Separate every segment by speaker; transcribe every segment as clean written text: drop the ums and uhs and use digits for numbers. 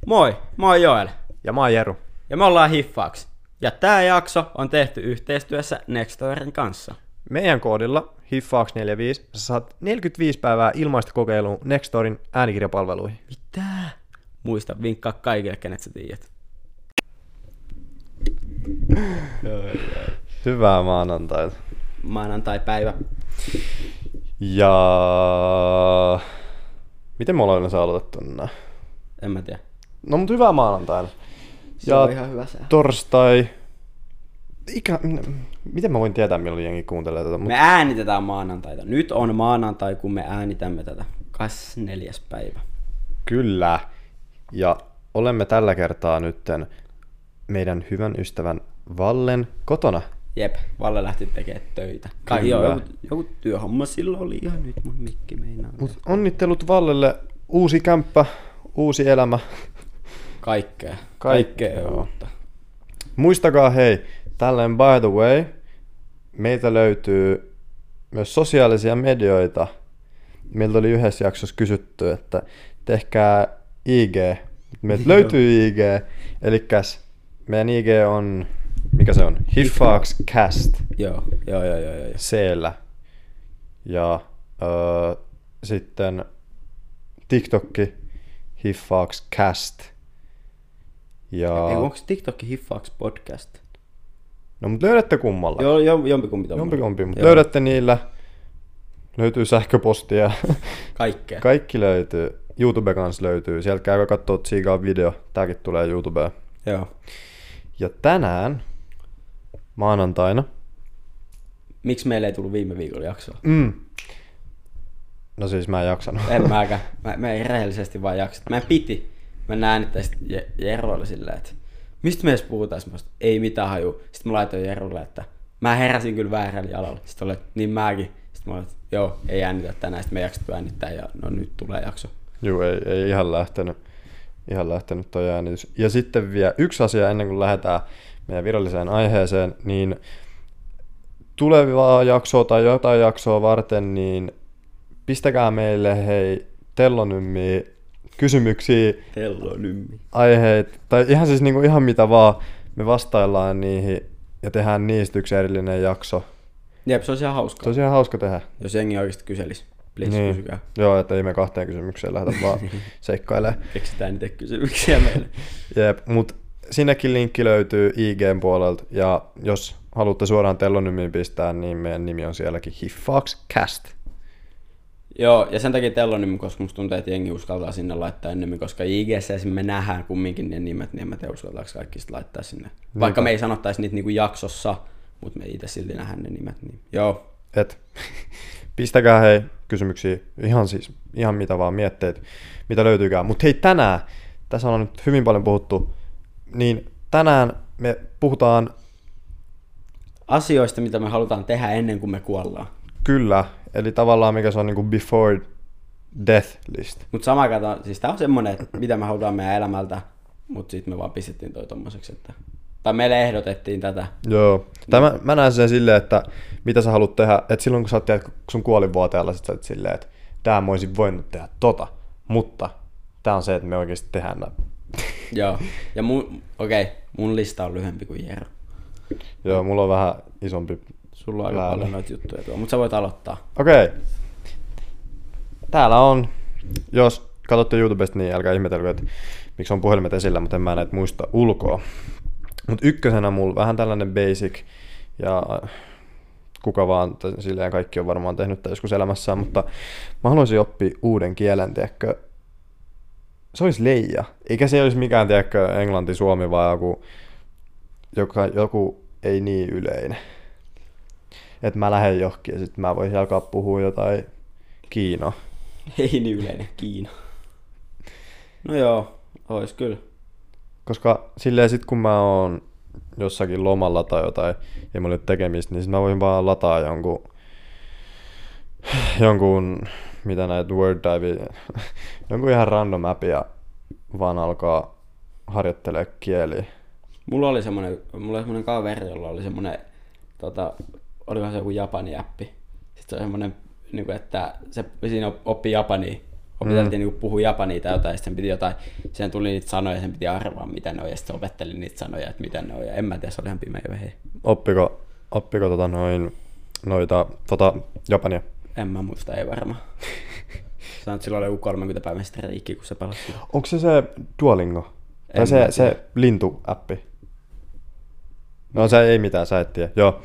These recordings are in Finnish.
Speaker 1: Moi, mä oon Joel.
Speaker 2: Ja mä oon Jeru.
Speaker 1: Ja me ollaan Hiffax. Ja tää jakso on tehty yhteistyössä Nextorin kanssa.
Speaker 2: Meidän koodilla HIFFAX45 sä saat 45 päivää ilmaista kokeiluun Nextorin äänikirjapalveluihin.
Speaker 1: Mitä? Muista vinkkaa kaikille, kenet sä tiedät.
Speaker 2: Hyvää maanantaita.
Speaker 1: Maanantai-päivä.
Speaker 2: Ja miten me ollaan yleensä aloitettu nää?
Speaker 1: En mä tiedä.
Speaker 2: No mut hyvää maanantaina.
Speaker 1: Se on ihan hyvä sää.
Speaker 2: Torstai. Miten mä voin tietää, milloin jengi kuuntelee tätä?
Speaker 1: Me äänitetään maanantaita. Nyt on maanantai, kun me äänitämme tätä. 24. päivä.
Speaker 2: Kyllä. Ja olemme tällä kertaa nytten meidän hyvän ystävän Vallen kotona.
Speaker 1: Jep, Valle lähti tekemään töitä. Kai joo, joku työhomma sillä oli ihan nyt mun mikki meinaa.
Speaker 2: Mut onnittelut Vallelle. Uusi kämppä, uusi elämä.
Speaker 1: Kaikkea uutta.
Speaker 2: Muistakaa hei, tällainen by the way, meiltä löytyy myös sosiaalisia medioita. Meiltä oli yhdessä jaksossa kysytty, että tehkää IG. Meiltä löytyy IG, elikkäs meidän IG on, mikä se on? HIFFAXcast.
Speaker 1: Joo.
Speaker 2: C-llä. Ja sitten TikTokki HIFFAXcast. Ja
Speaker 1: Onko TikTok Hiffax podcast?
Speaker 2: no mut löydätte kummalla.
Speaker 1: Joo, jompikumpi.
Speaker 2: Mutta löydätte niillä. Löytyy sähköpostia.
Speaker 1: Kaikkea.
Speaker 2: Kaikki löytyy. YouTube kanssa löytyy. Sieltä käykää kattoo Tsiigaan video. Tääkin tulee YouTubeen.
Speaker 1: Joo.
Speaker 2: Ja tänään, maanantaina.
Speaker 1: Miksi meillä ei tullut viime viikolla jaksoa?
Speaker 2: No siis mä en jaksanut.
Speaker 1: En mäkään. Mä ei rehellisesti vaan jaksa. Mä piti. Mä näin, että Jero oli silleen, että mistä me edes puhutaan? Ei mitään haju. Sitten mä laitoin Jerulle, että mä heräsin kyllä väärällä jalalla. Sitten oli, niin mäkin. Sitten mä olin, että joo, ei äänitä tänään. Sitten me jaksattu äänittää ja no nyt tulee jakso.
Speaker 2: Juu, ei ihan lähtenyt toi äänitys. Ja sitten vielä yksi asia ennen kuin lähdetään meidän viralliseen aiheeseen, niin tulevaa jaksoa tai jotain jaksoa varten, niin pistäkää meille hei tellonymmiä kysymyksiä, aiheet, tai ihan siis niinku ihan mitä vaan, me vastaillaan niihin ja tehdään niistä yksi erillinen jakso.
Speaker 1: Jep, se olisi ihan hauskaa.
Speaker 2: Se olisi ihan hauska tehdä.
Speaker 1: Jos jengi oikeasti kyselisi. Please
Speaker 2: niin.
Speaker 1: Kysykää.
Speaker 2: Joo, että ei me kahteen kysymykseen lähdetä vaan seikkailemaan.
Speaker 1: Keksitään niitä kysymyksiä meille.
Speaker 2: Jep, mut sinnekin linkki löytyy IGn puolelta, ja jos haluatte suoraan tellonymiin pistää, niin meidän nimi on sielläkin HIFFAXcast.
Speaker 1: Joo, ja sen takia tellonym, koska musta tuntuu, että jengi uskaltaa sinne laittaa enemmän, koska IGssä me nähdään kumminkin ne nimet, niin en mä tiedä uskaltaako kaikki sit laittaa sinne. Vaikka me ei sanottaisi niitä niinku jaksossa, mutta me itse silti nähdään ne nimet, niin joo.
Speaker 2: Pistäkää hei kysymyksiä, ihan mitä vaan mietteet, mitä löytyykään. Mutta hei tänään, tässä on nyt hyvin paljon puhuttu, niin tänään me puhutaan
Speaker 1: asioista, mitä me halutaan tehdä ennen kuin me kuollaan.
Speaker 2: Kyllä, eli tavallaan mikä se on niinku before death list.
Speaker 1: Mutta samaan aikaan, siis tää on semmonen, että mitä me halutaan meidän elämältä, mutta sitten me vaan pistettiin toi tommoseksi, että tai meille ehdotettiin tätä.
Speaker 2: Joo, mä näen sen silleen, että mitä sä haluat tehdä, että silloin kun sä oot tiedät, kun sun kuolinvuoteella, sit sä oot silleen, että tää mä olisin voinut tehdä mutta tää on se, että me oikeesti tehdään näin.
Speaker 1: Joo, ja mun lista on lyhyempi kuin Jero.
Speaker 2: Joo, mulla on vähän isompi.
Speaker 1: Sulla on aika paljon noita juttuja tuolla, mutta sä voit aloittaa.
Speaker 2: Okei. Täällä on, jos katsotte YouTubesta, niin älkää ihmetelkö, että miksi on puhelimet esillä, mutta en mä näitä muista ulkoa. Mutta ykkösenä mulla vähän tällainen basic, ja kuka vaan, silleen kaikki on varmaan tehnyt tämän joskus elämässään, mutta mä haluaisin oppia uuden kielen, tiedätkö. Se olisi leija. Eikä se olisi mikään, tiedätkö, englanti, suomi, vaan joku ei niin yleinen. Että mä lähden johonkin ja sitten mä voisin alkaa puhua jotain Kiinaa.
Speaker 1: Ei niin yleinen Kiina. No joo, ois kyllä.
Speaker 2: Koska silleen sit kun mä oon jossakin lomalla tai jotain, ei mulla ole tekemistä, niin sit mä voin vaan lataa jonkun mitä näitä word dive, jonkun ihan random appi ja vaan alkaa harjoittelemaan kieliä.
Speaker 1: Mulla oli semmonen kaveri, jolla oli semmonen, olikohan se joku japani appi. Sitten se on semmonen, että se siinä oppii japania Opiteltiin niinku puhua japania tai jotain, sitten sen piti jotain, sen tuli niitä sanoja, sen piti arvaa mitä ne on, ja sitten opetteli niitä sanoja, että mitä ne on, ja en mä tiedä, se oli ihan pimeä vehe.
Speaker 2: Oppiko noita japania?
Speaker 1: En mä muista, ei varmaan. Sanoit, silloin oli joku 30 päivän striikki, kun se palasi.
Speaker 2: Onko se Duolingo? Tai se lintuäppi? No se ei mitään, sä et tiedä. Joo.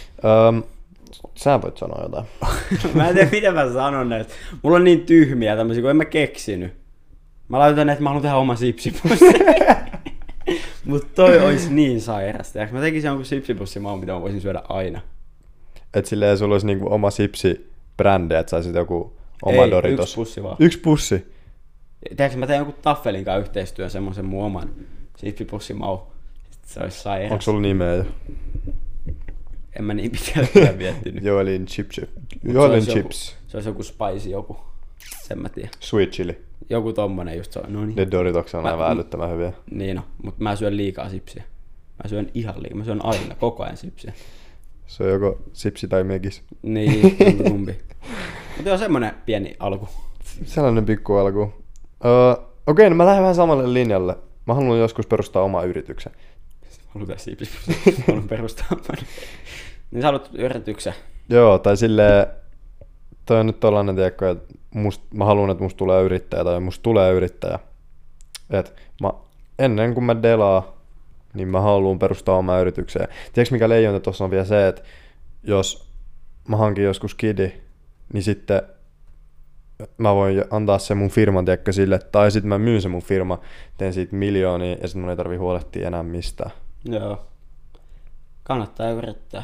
Speaker 2: Sä voit sanoa jotain.
Speaker 1: Mä en tiedä, mitä mä sanon näistä. Mulla on niin tyhmiä tämmöisiä, kun en mä keksinyt. Mä laitan, että mä haluan tehdä oma sipsipussi. Mut toi ois niin sairasta. Ja mä tekisin jonkun sipsipussimaun, mitä mä voisin syödä aina.
Speaker 2: Et silleen sulla olisi niinku oma sipsi-brändi, että saisit joku oma
Speaker 1: ei,
Speaker 2: Doritos.
Speaker 1: Yksi pussi vaan.
Speaker 2: Yksi pussi?
Speaker 1: Tiedätkö, mä teen jonkun Taffelin kanssa yhteistyön semmosen mun oman sipsipussimaun. Se ois sairasta.
Speaker 2: Onko sulla nimeä jo?
Speaker 1: En mä niin pitkälle miettinyt.
Speaker 2: Joelin chips.
Speaker 1: Se olisi joku spicy joku. Sen mä tiedän.
Speaker 2: Sweet chili.
Speaker 1: Joku tommonen just se on. No niin.
Speaker 2: Ne Doritos on aivan älyttömän hyviä.
Speaker 1: Niin no, mutta mä syön liikaa sipsiä. Mä syön ihan liikaa. Mä syön aina, koko ajan sipsiä.
Speaker 2: Se on joko sipsi tai megis.
Speaker 1: Niin, kumpi. Mutta on semmonen pieni alku.
Speaker 2: Sellainen pikku alku. Okei, no mä lähden vähän samalle linjalle. Mä haluan joskus perustaa oma yrityksen.
Speaker 1: Haluan tehdä sipsipussia. Haluan perustaa oman. Niin sä haluat yrityksen.
Speaker 2: Joo, tai silleen, toi on nyt tollanen, tiedätkö, että mä haluan, että musta tulee yrittäjä, tai musta tulee yrittäjä. Et ennen kuin mä delaan, niin mä haluan perustaa omaa yritykseen. Tiedätkö mikä leijonta tuossa on vielä se, että jos mä hankin joskus kidi, niin sitten mä voin antaa sen mun firman, tiedätkö, sille, tai sitten mä myyn sen mun firma, teen siitä miljoonia, ja sitten mun ei tarvii huolehtia enää mistään.
Speaker 1: Joo. Kannattaa yrittää.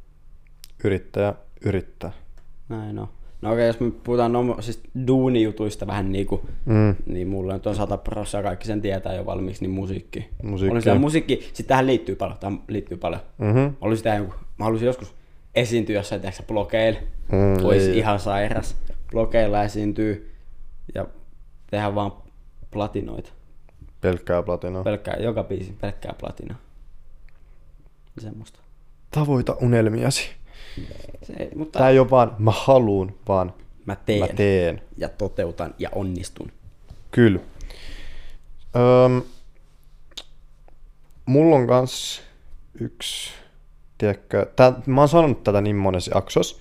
Speaker 2: Yrittää.
Speaker 1: Näin on. No okei, jos me puhutaan siis duunijutuista vähän niinku, niin mulla nyt on 100% kaikki sen tietää jo valmiiksi, niin musiikki. Musiikki, sit tähän liittyy paljon. Mä haluaisin joskus esiintyä jossain, tiedätkö, blogeilla. Olisi ihan sairas. Blogeilla esiintyy ja tehdä vaan platinoita.
Speaker 2: Pelkkää platinaa.
Speaker 1: Joka biisi, pelkkää platinaa. Semmosta.
Speaker 2: Tavoita unelmiasi.
Speaker 1: Mutta
Speaker 2: tää ei oo vaan mä haluun, vaan
Speaker 1: mä teen. Ja toteutan ja onnistun.
Speaker 2: Kyllä. Mulla on kans yksi, tiedätkö, mä oon sanonut tätä niin monessa jaksossa,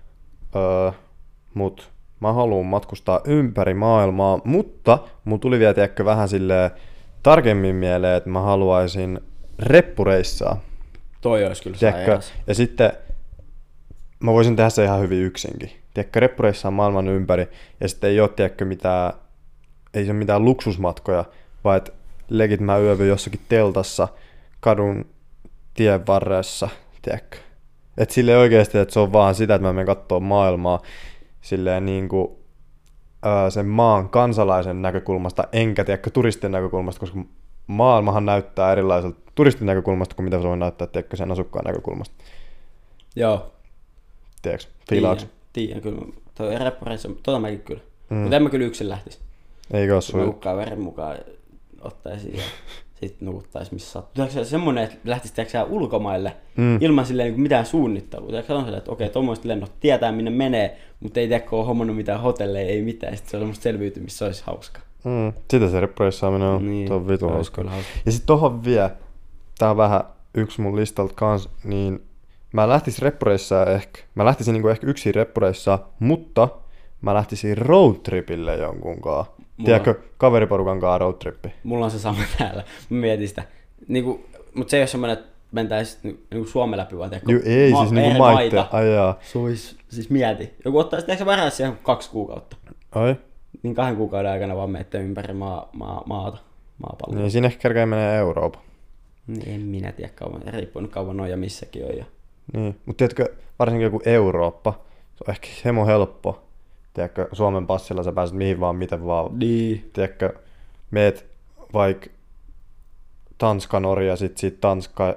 Speaker 2: mut mä haluun matkustaa ympäri maailmaa, mutta mun tuli vielä, tiedätkö, vähän silleen tarkemmin mieleen, että mä haluaisin reppureissaa.
Speaker 1: Toi olisi kyllä sairas.
Speaker 2: Ja sitten mä voisin tehdä se ihan hyvin yksinkin. Tiedätkö, reppureissaan maailman ympäri, ja sitten ei oo, tiedätkö, ei se mitään luksusmatkoja, vaan että legit mä yövyn jossakin teltassa kadun tien varressa, tiedätkö. Että silleen oikeesti, että se on vaan sitä, että mä menen kattoo maailmaa silleen niinku sen maan kansalaisen näkökulmasta, enkä, tiedätkö, turistin näkökulmasta, koska maailmahan näyttää erilaiselta turistin näkökulmasta kuin mitä se voi näyttää, tiedätkö, sen asukkaan näkökulmasta.
Speaker 1: Joo.
Speaker 2: Tiedätkö? Fiilaaks?
Speaker 1: Tiedän kyllä. Toi reppureissu, mäkin kyllä. Mutta en mä kyllä yksin lähtisi.
Speaker 2: Eikö oo sun?
Speaker 1: Mä verin mukaan ottaisin ja sit nukuttais missä sattuu. Tiedätkö semmonen, että lähtisi ulkomaille ilman silleen niin mitään suunnittelua. Tiedätkö on silleen, että okei, tommoiset lennot tietää minne menee, mutta ei tiedäkö ole hommannut mitään hotelleja, ei mitään. Sitten se on semmoista selviytymistä, se olisi hauska.
Speaker 2: Sitä se reppureissaaminen on.
Speaker 1: Niin,
Speaker 2: se on vitu hauska. Ja sit tohon vielä, tää on vähän yksi mun listalta kans, niin mä lähtisin reppureissaa ehkä. Mä lähtisin niinku ehkä yksin reppureissaa, mutta mä lähtisin roadtripille jonkunkaan. Tiedätkö, kaveriporukan kanssa roadtrippi.
Speaker 1: Mulla on se sama täällä. Mä mietin sitä. Niinku, mut se ei oo semmonen, että mentäis niinku Suomen läpi vaan tiedätkö.
Speaker 2: Ei, siis niinku maita. Ai jaa.
Speaker 1: Se ois, siis mieti. Joku ottais, tiedätkö varaa siihen 2 kuukautta.
Speaker 2: Ai?
Speaker 1: Niin 2 kuukauden aikana vaan menette ympäri maapalloa.
Speaker 2: Niin siinä ehkä kerkeä menee Euroopan.
Speaker 1: Niin en minä tiedä kauan. Riippuu nyt kauan noja missäkin on. Ja...
Speaker 2: Niin, mut tiedätkö, varsinkin joku Eurooppa, se on ehkä hemo helppo. Tiedätkö, Suomen passilla sä pääset mihin vaan, miten vaan.
Speaker 1: Niin.
Speaker 2: Tiedätkö, meet vaikka Tanska, Norja, sit siitä Tanskaa,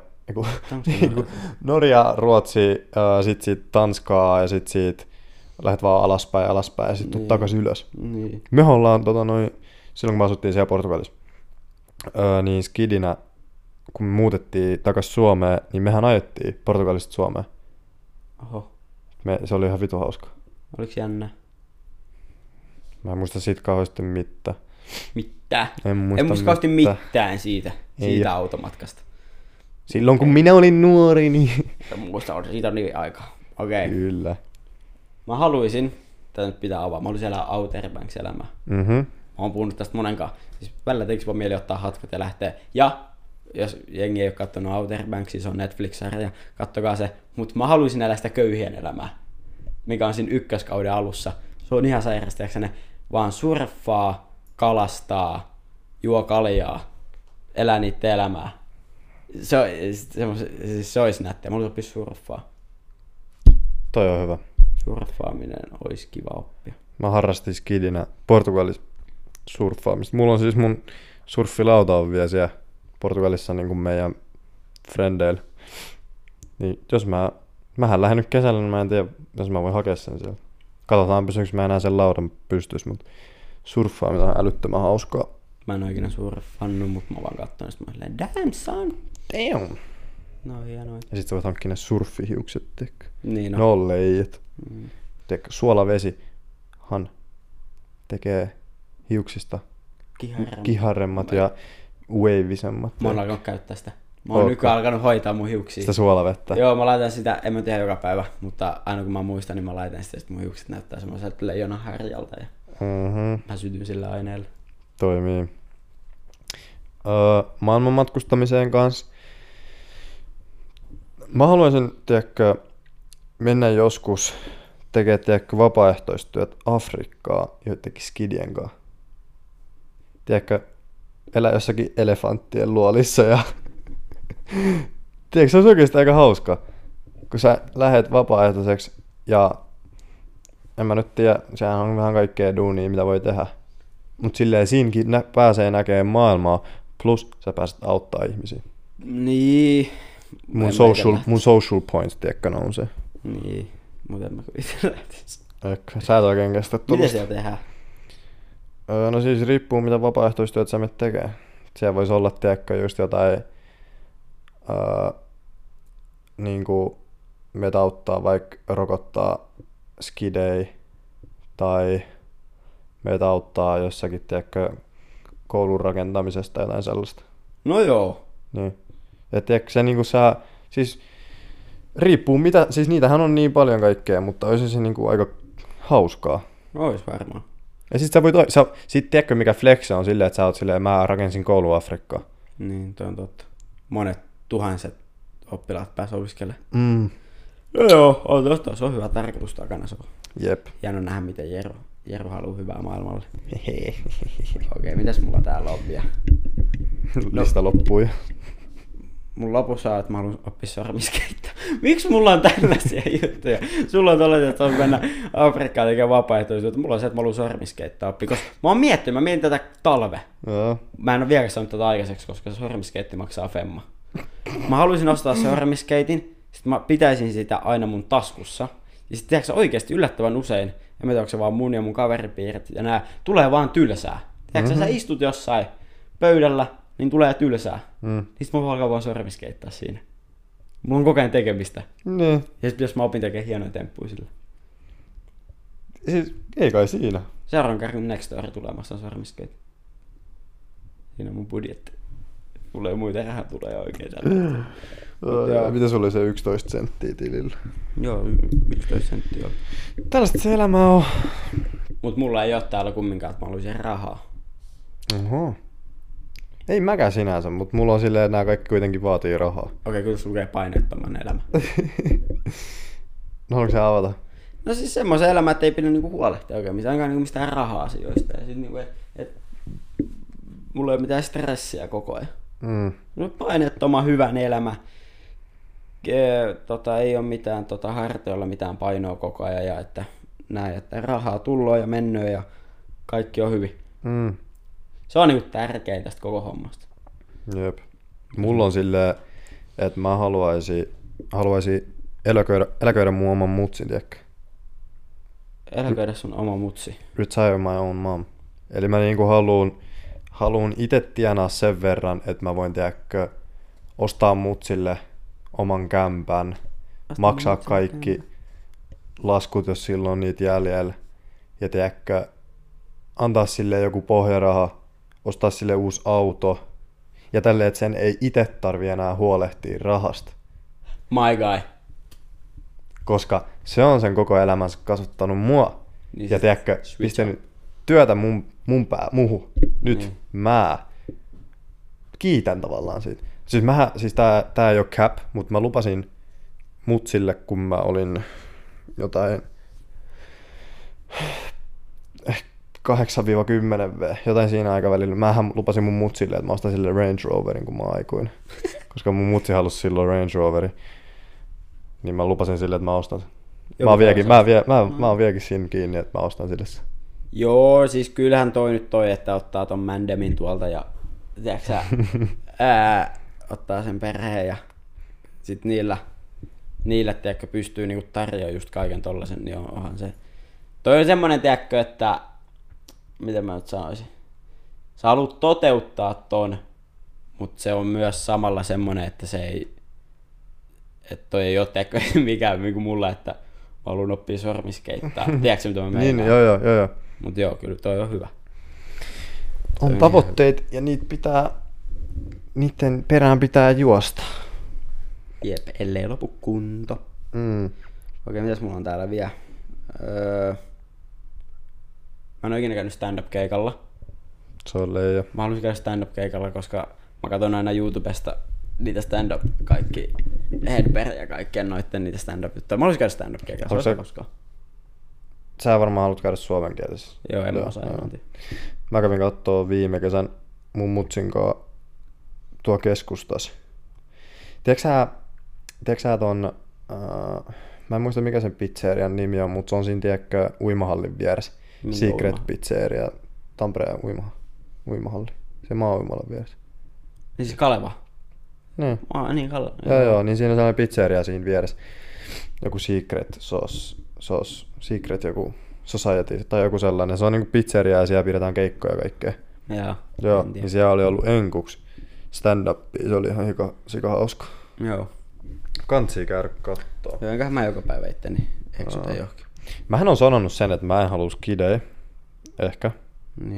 Speaker 2: Norja, Ruotsi, sit siitä Tanskaa ja sit siitä lähdet vaan alaspäin ja sit tuut takas ylös.
Speaker 1: Niin.
Speaker 2: Me ollaan silloin kun me asuttiin siellä Portugalissa, niin skidinä, kun me muutettiin takas Suomeen, niin mehän ajettiin Portugalista Suomeen.
Speaker 1: Oho.
Speaker 2: Se oli ihan vitu hauska.
Speaker 1: Oliks jännä?
Speaker 2: Mä en muista siitä kauheasti mitään.
Speaker 1: Mitään.
Speaker 2: En muista
Speaker 1: kauheasti mitään siitä automatkasta.
Speaker 2: Silloin kun minä olin nuori, niin...
Speaker 1: Muista, siitä on niin aikaa. Okei.
Speaker 2: Kyllä.
Speaker 1: Mä haluaisin, tätä nyt pitää avaa, mä haluaisin elää Outer Banks elämää. Mä oon puhunut tästä monenkaan. Siis välillä tekisi vaan mieli ottaa hatkat ja lähteä. Ja jos jengi ei ole kattonut Outer Banksia, se on Netflix-sarja, kattokaa se. Mutta mä haluaisin elää sitä köyhien elämää, mikä on siinä ykköskauden alussa. Se on ihan sairasta, ne vaan surffaa, kalastaa, juo kaljaa, elää niitä elämää. Se olisi nättiä. Mä haluaisin oppia surffaa.
Speaker 2: Toi on hyvä.
Speaker 1: Surffaaminen olisi kiva oppia.
Speaker 2: Mä harrastin skidinä Portugalissa surffaamista. Mulla on siis mun surffilauta on vielä siellä Portugalissa niin kuin meidän frendeillä. Niin jos mähän lähden nyt kesällä, niin mä en tiedä, jos mä voin hakea sen sieltä. Katsotaan pysyykö mä enää sen laudan pystyssä, mutta surffaaminen on älyttömän hauskaa.
Speaker 1: Mä en ole ikinä surffannut, mutta mä vaan katsoin, että mä oon silleen, damn son.
Speaker 2: Damn.
Speaker 1: No hienoa.
Speaker 2: Ja sit sä voit hankkia ne surffihiukset, teikö?
Speaker 1: Niin on.
Speaker 2: No leijät. Teikö, suolavesihan tekee hiuksista kiharemmat ja wavisemmat.
Speaker 1: Mä oon alkanut käyttää sitä. Mä oon nykyään alkanut hoitaa mun hiuksia.
Speaker 2: Sitä suolavettä?
Speaker 1: Joo, mä laitan sitä, en mä tiedä joka päivä, mutta aina kun mä muistan, niin mä laitan sitä, että mun hiukset näyttää semmoiselta leijonaharjalta ja mä sytyn sillä aineella.
Speaker 2: Toimii. Maailman matkustamiseen kanssa. Mä haluaisin, tiedätkö, mennä joskus tekemään, tiedätkö, vapaaehtoistyöt Afrikkaa joidenkin skidien kanssa. Tiedätkö, elää jossakin elefanttien luolissa ja tiedätkö, se on oikeasti aika hauska, kun sä lähet vapaaehtoiseksi ja en mä nyt tiedä, sehän on vähän kaikkea duunia, mitä voi tehdä. Mut silleen siinäkin pääsee näkemään maailmaa, plus sä pääset auttaa ihmisiä.
Speaker 1: Niin.
Speaker 2: Mun social points, tiedätkö, nousee.
Speaker 1: Niin, mutta en mä itse lähtisi.
Speaker 2: Sä et oikein kestä tulosta.
Speaker 1: Miten siellä tehdään?
Speaker 2: No siis riippuu mitä vapaaehtoistyöt sä menet tekee. Siellä voisi olla, tiedätkö, just jotain niinku meitä auttaa vaikka rokottaa skidei tai meitä auttaa jossakin, tiedätkö, koulun rakentamisesta tai jotain sellaista.
Speaker 1: No joo.
Speaker 2: Niin. Et tiedätkö, se niinku siis riippuu mitä, siis niitähän on niin paljon kaikkea, mutta olisi se niinku aika hauskaa.
Speaker 1: Ois varmaan.
Speaker 2: Ja sit sä voit, sit tiedätkö mikä flex on silleen, että sä oot silleen, mä rakensin koulu Afrikkaan.
Speaker 1: Niin, toi on totta. Monet tuhanset oppilaat pääs opiskelemaan.
Speaker 2: Joo,
Speaker 1: on totta, se on hyvä tarkoitus takana. Se on
Speaker 2: jep.
Speaker 1: hieno nähdä, miten Jero haluaa hyvää maailmalle. Okei, mitäs mulla täällä on vielä?
Speaker 2: Lista loppuu jo.
Speaker 1: Mun lopussa on, että mä haluan oppia sormiskeittoa. Miksi mulla on tällaisia juttuja? Sulla on tollaisia, että on mennä Afrikkaan tekemään vapaaehtoisuutta. Mulla on se, että mä haluan sormiskeittoa oppia. Koska mä mietin tätä talve.
Speaker 2: Joo.
Speaker 1: Mä en ole vieläkään saanut tätä aikaiseksi, koska se sormiskeitti maksaa femma. Mä haluaisin ostaa sormiskeitin, sit mä pitäisin sitä aina mun taskussa. Ja sit tiedätkö oikeesti yllättävän usein, en mä tiedä, onko se vaan mun ja mun kaveripiirit, ja nää tulee vaan tylsää. Tiedätkö, sä istut jossain pöydällä, niin tulee tylsää. Niin sit mä alkaa vaan sormiskeittää siinä. Mulla on koko ajan tekemistä.
Speaker 2: Niin.
Speaker 1: Ja sit jos mä opin tekemään hienoja temppuja sillä.
Speaker 2: Siis, ei kai siinä.
Speaker 1: Seuraavan kerran Next Door tulemassa sormiskeitti. Siinä on mun budjetti. Tulee muita rahaa, tulee oikein tällä.
Speaker 2: Mitä sulla oli se 11 senttiä tilillä?
Speaker 1: Joo, 11 senttiä on.
Speaker 2: Tällaista se elämä on.
Speaker 1: Mut mulla ei oo täällä kumminkaan, että mä haluaisin rahaa.
Speaker 2: Oho. Ei mäkään sinänsä, mutta mulla on silleen, että nämä kaikki kuitenkin vaatii rahaa.
Speaker 1: Okei, kyllä se lukee painettoman elämä.
Speaker 2: No haluatko se avata?
Speaker 1: No siis semmoisen elämä, että ei pidä niinku huolehtia oikein ainakaan mistään raha-asioista. Ja sit niinku, mulla ei ole mitään stressiä koko ajan. No, painettoman hyvän elämä. Ei ole mitään hartioilla mitään painoa koko ajan ja että näin, että rahaa tulloo ja mennöö ja kaikki on hyvin. Se on niinku tärkein tästä koko hommasta.
Speaker 2: Jep. Mulla on silleen, että mä haluaisin eläköidä mun oman mutsin, tiedätkö?
Speaker 1: Eläköidä sun oma mutsi.
Speaker 2: Retire my own mom. Eli mä niinku haluun itse tienaa sen verran, että mä voin, tiedätkö, ostaa mutsille oman kämpän, maksaa kaikki laskut, jos silloin on niitä jäljellä. Ja tiedätkö, antaa sille joku pohjaraha, ostaa sille uusi auto ja tälleen, että sen ei itse tarvi enää huolehtia rahasta.
Speaker 1: My guy.
Speaker 2: Koska se on sen koko elämänsä kasvattanut mua.
Speaker 1: Niin
Speaker 2: ja tiedätkö, pistänyt työtä muhu. Nyt mä kiitän tavallaan siitä. Siis tää ei oo cap, mutta mä lupasin mutsille, kun mä olin jotain 8-10 jotain siinä aikavälillä. Mähän lupasin mun mutsille, että mä ostan sille Range Roverin, kun mä aikuin. Koska mun mutsi halusi silloin Range Roveri. Niin mä lupasin sille, että mä ostan sen. Mä oon vieläkin siinä kiinni, että mä ostan sille sen.
Speaker 1: Joo, siis kyllähän toi, että ottaa ton Mandemin tuolta ja tiedätkö ottaa sen perheen ja sit niillä tiedätkö, pystyy niinku tarjoamaan just kaiken tollasen, niin onhan se. Toi on semmonen, tiedätkö, että miten mä nyt sanoisin. Sä haluat toteuttaa ton, mutta se on myös samalla semmonen, että se ei, että toi ei oo tiedätkö mikään niinku mulla, että mä haluun oppia sormiskeittaa. Tiedätkö mitä mä meinaan?
Speaker 2: Niin, joo.
Speaker 1: Mut joo, kyllä toi on hyvä.
Speaker 2: On tavoitteet ja niiden perään pitää juosta.
Speaker 1: Jep, ellei lopu kunto. Okei, mitäs mulla on täällä vielä? Mä en oo ikinä käynyt stand-up-keikalla.
Speaker 2: Se on leija.
Speaker 1: Mä haluaisin käydä stand-up-keikalla, koska mä katson aina YouTubesta niitä stand-up, kaikki Headberg ja kaikkien noitten niitä stand-up-juttuja. Mä haluaisin käydä stand-up-keikalla, se on koskaan.
Speaker 2: Sä varmaan haluat käydä suomenkielisessä.
Speaker 1: Joo, en mä osaa englantia.
Speaker 2: Mä kävin kattoo viime kesän mun mutsin kanssa tuo keskustas. Tiedätkö sä ton, mä en muista mikä sen pizzerian nimi on, mutta se on siinä tiedätkö uimahallin vieressä. Secret Pizzeria, Tampereen uimahalli. Se maa-uimalan vieressä.
Speaker 1: Niin se Kaleva?
Speaker 2: Niin.
Speaker 1: Niin
Speaker 2: Joo, niin siinä on sellainen pizzeria siinä vieressä. Joku Secret Sauce, Secret joku Society tai joku sellainen. Se on niinku pizzeria ja siellä pidetään keikkoja ja kaikkea. Joo, niin siellä oli ollut enkuksi stand-up. Se oli ihan sika hauska.
Speaker 1: Joo.
Speaker 2: Kantsii käydä kattoo.
Speaker 1: Joo, enköhän mä joka päivä itteni eksytä johonkin.
Speaker 2: Mähän on sanonut sen, että mä en halua skidejä. Ehkä. Niin.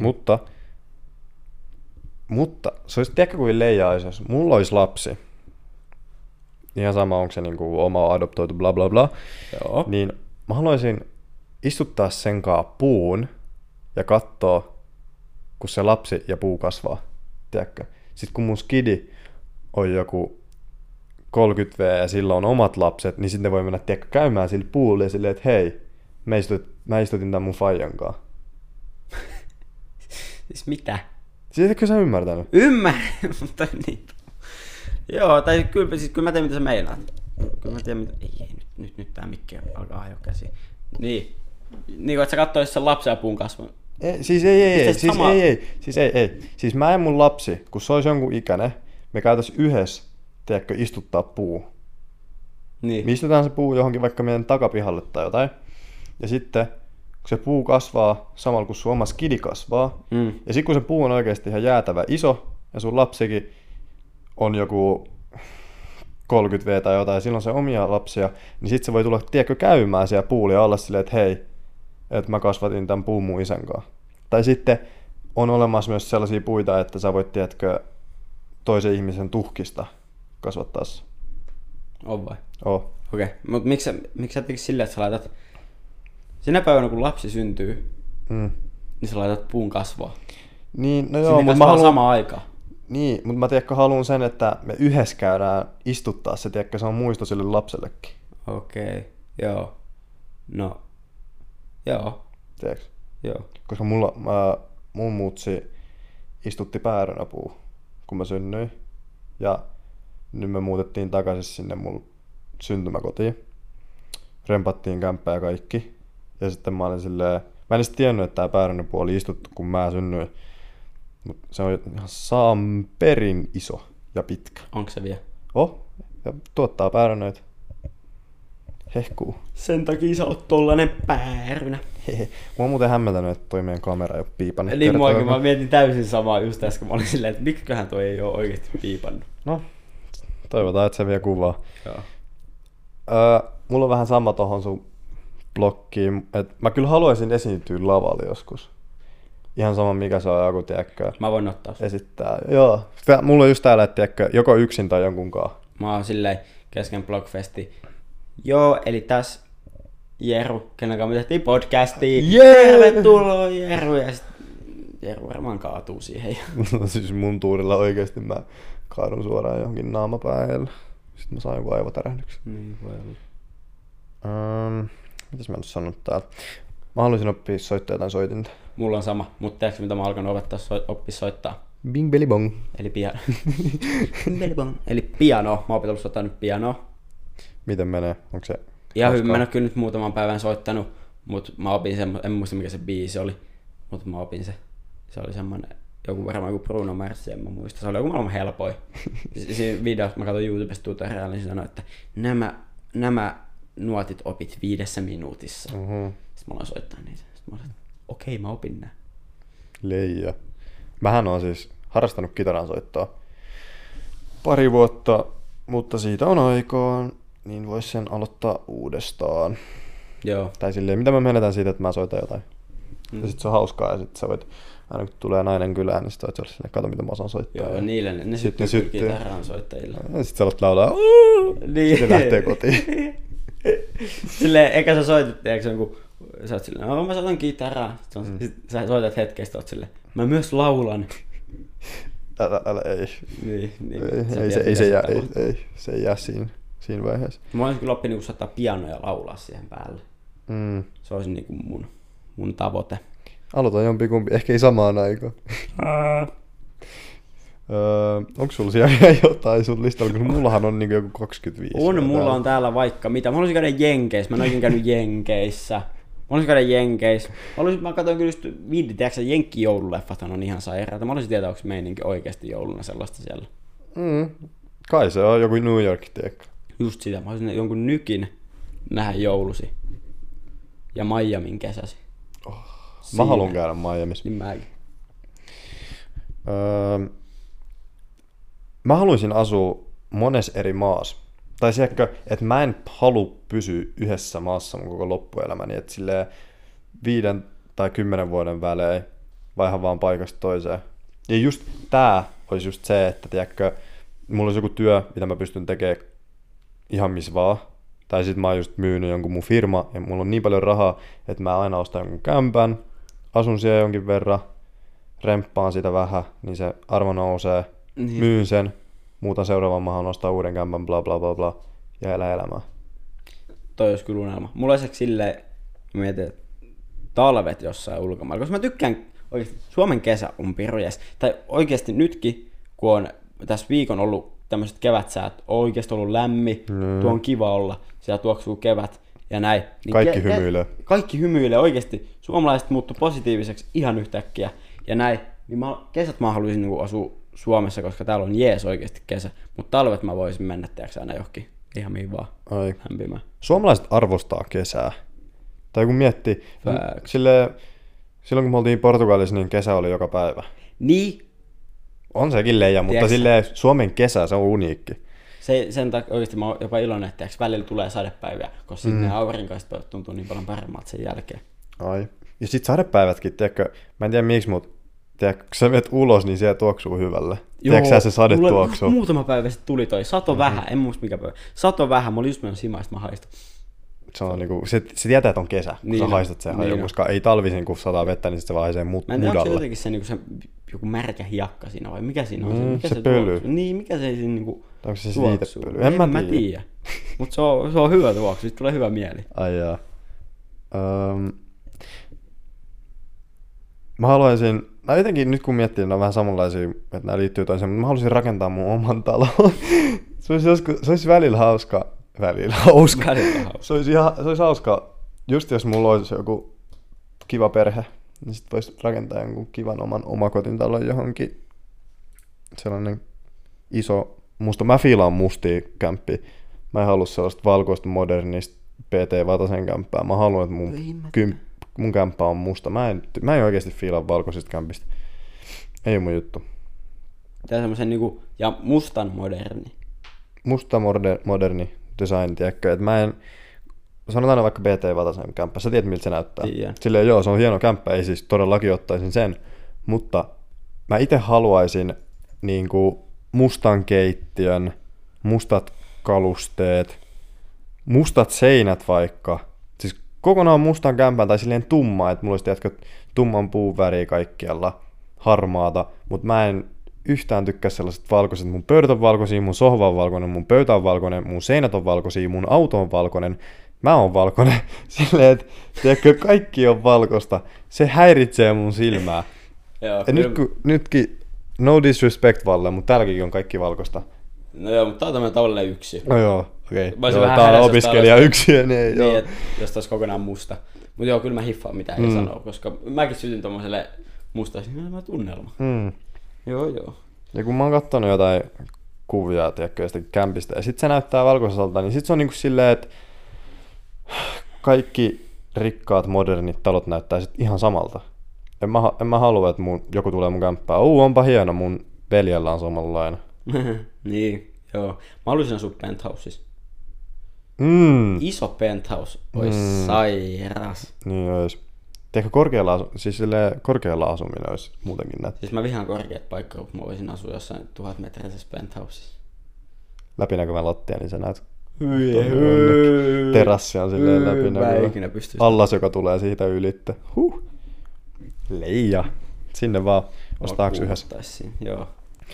Speaker 2: Mutta se olisi tiedäkö kuin leija olisi, jos mulla olisi lapsi. Ihan sama onko se niinku oma adoptoitu bla bla bla.
Speaker 1: Joo.
Speaker 2: Niin mä haluaisin istuttaa sen kaa puun ja katsoa, kun se lapsi ja puu kasvaa. Tiedätkö? Sitten kun mun skidi on joku 30V ja sillä on omat lapset, niin sitten voi mennä tiedätkö, käymään sillä puulle ja silleen, että hei, mä istutin tämän mun faijan kaa.
Speaker 1: Siis mitä?
Speaker 2: Siis etkö sä ymmärtänyt?
Speaker 1: Ymmärrän, mutta niin. Joo, tai kyllä mä tiedän mitä sä meinaat. Kyllä mä tiedän mitä. Ei, nyt tää mikki alkaa ajaa käsiin. Niin kuin et sä kattois sen lapsen ja puun kasvun.
Speaker 2: Siis ei. Siis mä en mun lapsi, kun se olisi jonkun ikäinen, me käytäis yhdessä, tiedätkö, istuttaa puu.
Speaker 1: Niin.
Speaker 2: Me istutaan se puu johonkin vaikka meidän takapihalle tai jotain. Ja sitten, kun se puu kasvaa samalla kun sun oma skidi kasvaa. Ja sitten kun se puu on oikeasti ihan jäätävä iso, ja sun lapsikin on joku 30V tai jotain, ja silloin se omia lapsia, niin sitten se voi tulla, tiedätkö, käymään siellä puulla ja olla silleen, että hei, että mä kasvatin tämän puun mun isän kanssa. Tai sitten on olemassa myös sellaisia puita, että sä voit, tiedätkö, toisen ihmisen tuhkista kasvattaa.
Speaker 1: On vai?
Speaker 2: Oo.
Speaker 1: Okei, mutta miksi sä tekis silleen, että sä laitat sinä päivänä kun lapsi syntyy, niin sä laitat puun kasvaa.
Speaker 2: Niin, no joo,
Speaker 1: mutta mä haluan samaan aikaan.
Speaker 2: Niin, mutta mä tiedätkö, haluan sen, että me yhdessä käydään istuttaa se, tiedätkö, se on muisto sille lapsellekin.
Speaker 1: Okei, joo. No, joo.
Speaker 2: Tiedätkö?
Speaker 1: Joo.
Speaker 2: Koska mun mutsi istutti päärynäpuu, kun mä synnyin. Ja nyt me muutettiin takaisin sinne mun syntymäkotiin. Rempattiin kämppää ja kaikki. Ja sitten mä olin silleen, mä en edes tiennyt, että tää päärynäpuu oli istuttu, kun mä synnyin. Mut se on ihan saamperin iso ja pitkä.
Speaker 1: Onko se vielä?
Speaker 2: Ja tuottaa päärynöitä. Hehkuu.
Speaker 1: Sen takia sä oot tollanen päärynä.
Speaker 2: Hehe. Mua on muuten hämmentänyt, että toi meidän kamera ei oo piipannut.
Speaker 1: Niin muakin, mä mietin täysin samaa just äsken. Mä olin silleen, että mikäköhän toi ei oo oikeesti piipannut.
Speaker 2: No, toivotaan, että se vielä kuvaa.
Speaker 1: Joo.
Speaker 2: Mulla on vähän sama tohon sun blokkiin. Et mä kyllä haluaisin esiintyä lavalla joskus. ihan sama mikä se on joku, tiedätkö,
Speaker 1: Mä voin ottaa sen.
Speaker 2: esittää. Joo. Mulla on just täällä, että tiedätkö, joko yksin tai jonkunkaan.
Speaker 1: Mä oon silleen kesken Blogfesti. Joo, eli tässä Jeru, kenen kanssa me tehtiin podcastia. Tervetuloa Jeru. Ja sit Jeru varmaan kaatuu siihen.
Speaker 2: No siis mun tuurilla oikeesti mä kaadun suoraan johonkin naamapäälle. Sitten mä saan joku aivotärähdyksen.
Speaker 1: Niin voi olla.
Speaker 2: Mitäs mä nyt sanonut täällä? Mä haluaisin oppia soittaa jotain soitinta.
Speaker 1: Mulla on sama, mutta tiedätkö mitä mä oon alkanut oppia soittaa?
Speaker 2: Bing belly bong.
Speaker 1: Eli piano. Eli piano. Mä oon opetellut soittaa nyt pianoa.
Speaker 2: Miten menee? Onko se
Speaker 1: Ihan hyvin. Mä en oo kyllä nyt muutaman päivän soittanut, mutta mä opin sen, en muista mikä se biisi oli, mutta mä opin se. Se oli semmonen, varmaan joku Bruno Mars, en mä muista. Se oli joku maailman helpoin. Siinä videossa mä katsoin YouTubesta tutoriaalin, niin se sanoi, että nämä nuotit opit 5 minuutissa.
Speaker 2: Uh-huh.
Speaker 1: Sitten mä aloin soittaa niitä. Sitten mä olin, okei, mä opin nää.
Speaker 2: Leija. Mähän oon siis harrastanut kitaran soittoa pari vuotta, mutta siitä on aikaa, niin vois sen aloittaa uudestaan.
Speaker 1: Joo.
Speaker 2: Tai silleen, mitä mä menetän siitä, että mä soitan jotain. Ja sit se on hauskaa ja sit sä voit, aina kun tulee nainen kylään, niin sit voit olla silleen, kato mitä mä osaan soittaa.
Speaker 1: Joo, niille ne syttyy kitaran soittajille.
Speaker 2: Ja sit sä alat laulaa,
Speaker 1: niin.
Speaker 2: sitten lähtee kotiin.
Speaker 1: Silleen, eikä sä soitit, eikö joku, sä oot silleen, mä soitan kitaraa. Sit sä soitat hetkestä, oot silleen, mä myös laulan.
Speaker 2: Älä ei.
Speaker 1: Niin,
Speaker 2: Se ei jää siinä vaiheessa.
Speaker 1: Mä olisin kyllä oppinut soittaa pianoa ja laulaa siihen päälle. Se olisi niinku mun tavoite.
Speaker 2: Aloita jompikumpi, ehkä ei samaan aikaan. Onko sulla siellä jotain sun listalla, kun mullahan on niinku joku 25.
Speaker 1: Mulla on täällä vaikka mitä. Mä haluaisin käydä Jenkeissä, mä en oikein käynyt Jenkeissä. Mä katsoin kyllä just tiedätkö, Jenkki-joululeffat on ihan sairaata. Mä haluaisin tietää, onko meininki oikeasti jouluna sellaista siellä.
Speaker 2: Kai se on joku New York, tiedätkö?
Speaker 1: Just sitä, mä haluaisin jonkun nykin nähdä joulusi. Ja Miamin kesäsi.
Speaker 2: Mä haluan käydä Miamiissa.
Speaker 1: Niin mäkin.
Speaker 2: Mä haluaisin asua monessa eri maassa. Tai sielläkö, että mä en halua pysyä yhdessä maassa mun koko loppuelämäni. Että silleen 5 tai 10 vuoden välein vaihan vaan paikasta toiseen. Ja just tää olisi just se, että tiedätkö, mulla olisi joku työ, mitä mä pystyn tekemään ihan missä vaan. Tai sit mä oon just myynyt jonkun mun firma ja mulla on niin paljon rahaa, että mä aina ostan jonkun kämpän, asun siellä jonkin verran, remppaan sitä vähän, niin se arvo nousee, myyn sen, muutan seuraavan maahan, ostaa uuden kämpän, bla bla bla bla, ja elää elämää.
Speaker 1: Toi olisi kyllä unelma. Mulla olisi silleen, mietin, että talvet jossain ulkomailla, koska mä tykkään oikeasti, Suomen kesä on pirujes. Tai oikeasti nytkin, kun on tässä viikon ollut tämmöiset kevätsäät, on oikeasti ollut lämmin, tuo on kiva olla, siellä tuoksuu kevät ja näin. Niin
Speaker 2: kaikki hymyilee.
Speaker 1: Kaikki hymyilee oikeasti. Suomalaiset muuttu positiiviseksi ihan yhtäkkiä ja näin. Niin kesät mä haluaisin niinku asua Suomessa, koska täällä on jees oikeasti kesä. Mutta talvet mä voisin mennä tiiäksä aina johonkin ihan mihin vaan hämpimään.
Speaker 2: Suomalaiset arvostaa kesää. Tai kun miettii, silloin kun me oltiin Portugalissa, niin kesä oli joka päivä.
Speaker 1: Niin.
Speaker 2: On sekin leija, mutta silleen Suomen kesä, se on uniikki.
Speaker 1: Sen takia oikeasti mä oon jopa iloinen, että välillä tulee sadepäiviä, koska sitten ne aurinkaiset päivät tuntuu niin paljon paremmalta sen jälkeen.
Speaker 2: Ai. Ja sit sadepäivätkin, tiedätkö, mä en tiedä miksi, mutta tiedätkö, kun sä menet ulos, niin siellä tuoksuu hyvälle. Tiedätkö se sade tuoksuu?
Speaker 1: Muutama päivä sitten tuli toi. Sato vähän, en muista mikä päivä. Sato vähän, mä olin just mennyt simaan, mä haistan.
Speaker 2: Se on niinku, se tietää, että on kesä, kun sä haistat sen haju, koska ei talvisin, kun sataa vettä, niin sit se vaan haisee mudalle.
Speaker 1: Mä en tiedä, onko se jotenkin se, niinku se joku märkä hiakka siinä vai mikä siinä on? Mikä
Speaker 2: se pöly.
Speaker 1: Niin, mikä se siinä niinku
Speaker 2: onko se siitepöly?
Speaker 1: En mä tiedä. Mut se on hyvä tuoksu, sit tulee hyvä mieli.
Speaker 2: Ai jaa. Mä haluaisin, jotenkin nyt kun miettii, ne on vähän samanlaisia, että nämä liittyy toiseen, mutta mä haluaisin rakentaa mun oman talon. Se olisi välillä hauska. Se olisi hauska, just jos mulla olisi joku kiva perhe, niin sit voisi rakentaa jonkun kivan oman omakotintalon johonkin. Sellainen iso, mä fiilaan mustia kämppiä. Mä en halua sellaista valkoista modernista PT Vatasen kämppää. Mä haluan, että mun kämppä on musta. Mä en oikeasti fiilaa valkoisista kämpistä. Ei ole mun juttu.
Speaker 1: Tää semmosen niinku, ja mustan moderni.
Speaker 2: Musta moderni design, tiedätkö, että sanotaan vaikka BT Vatasen kämppä, sä tiedät miltä se näyttää.
Speaker 1: Tiedän.
Speaker 2: Silleen joo, se on hieno kämppä, ei siis todellakin ottaisin sen, mutta mä itse haluaisin niinku mustan keittiön, mustat kalusteet, mustat seinät vaikka, siis kokonaan mustan kämpän tai silleen tumma, että mulla olisi tiedätkö, tumman puun väriä kaikkialla, harmaata, mutta mä en yhtään tykkää sellaiset valkoiset, mun pöydät on valkoisia, mun sohva on valkoinen, mun pöytä on valkoinen, mun seinät on valkoisia, mun auto on valkoinen, mä oon valkoinen, silleen, että tiedätkö, kaikki on valkoista, se häiritsee mun silmää.
Speaker 1: Joo,
Speaker 2: Ja nytkin, no disrespect Valle, mutta täälläkin on kaikki valkoista.
Speaker 1: No joo, mutta tää on tämmönen tavallinen yksi.
Speaker 2: No joo, okei.
Speaker 1: Mä olisin
Speaker 2: Joo,
Speaker 1: vähän
Speaker 2: tää on
Speaker 1: hädässä, jos
Speaker 2: opiskelija
Speaker 1: tää
Speaker 2: yksi, niin joo.
Speaker 1: Niin, että jos taas kokonaan musta. Mut joo, kyllä mä hiffaan mitä he sanoo, koska mäkin sytyn tommoselle mustaiselle tunnelma. Joo.
Speaker 2: Ja kun mä oon kattonut jotain kuvia, tiedätkö, jostakin kämpistä, ja sit se näyttää valkoiselta, niin sit se on niinku silleen, että kaikki rikkaat modernit talot näyttää sit ihan samalta. En mä halua, että joku tulee mun kämppään. Onpa hieno, mun veljellä on samanlainen.
Speaker 1: Niin, joo. Mä haluaisin asua penthouseissa. Iso penthouse olisi sairas.
Speaker 2: Niin ois. Tiedätkö, korkealla asuminen olisi muutenkin näin.
Speaker 1: Siis mä vihaan korkeat paikkaa, kun mä voisin asua jossain 1000-metrisessä penthouseissa.
Speaker 2: Läpinäkyvän lattia, niin sä näet. Terassi on silleen läpinäkyvä. Allas, joka tulee siitä ylitte. Leija. Sinne vaan. Ostaaks yhdessä?
Speaker 1: Joo.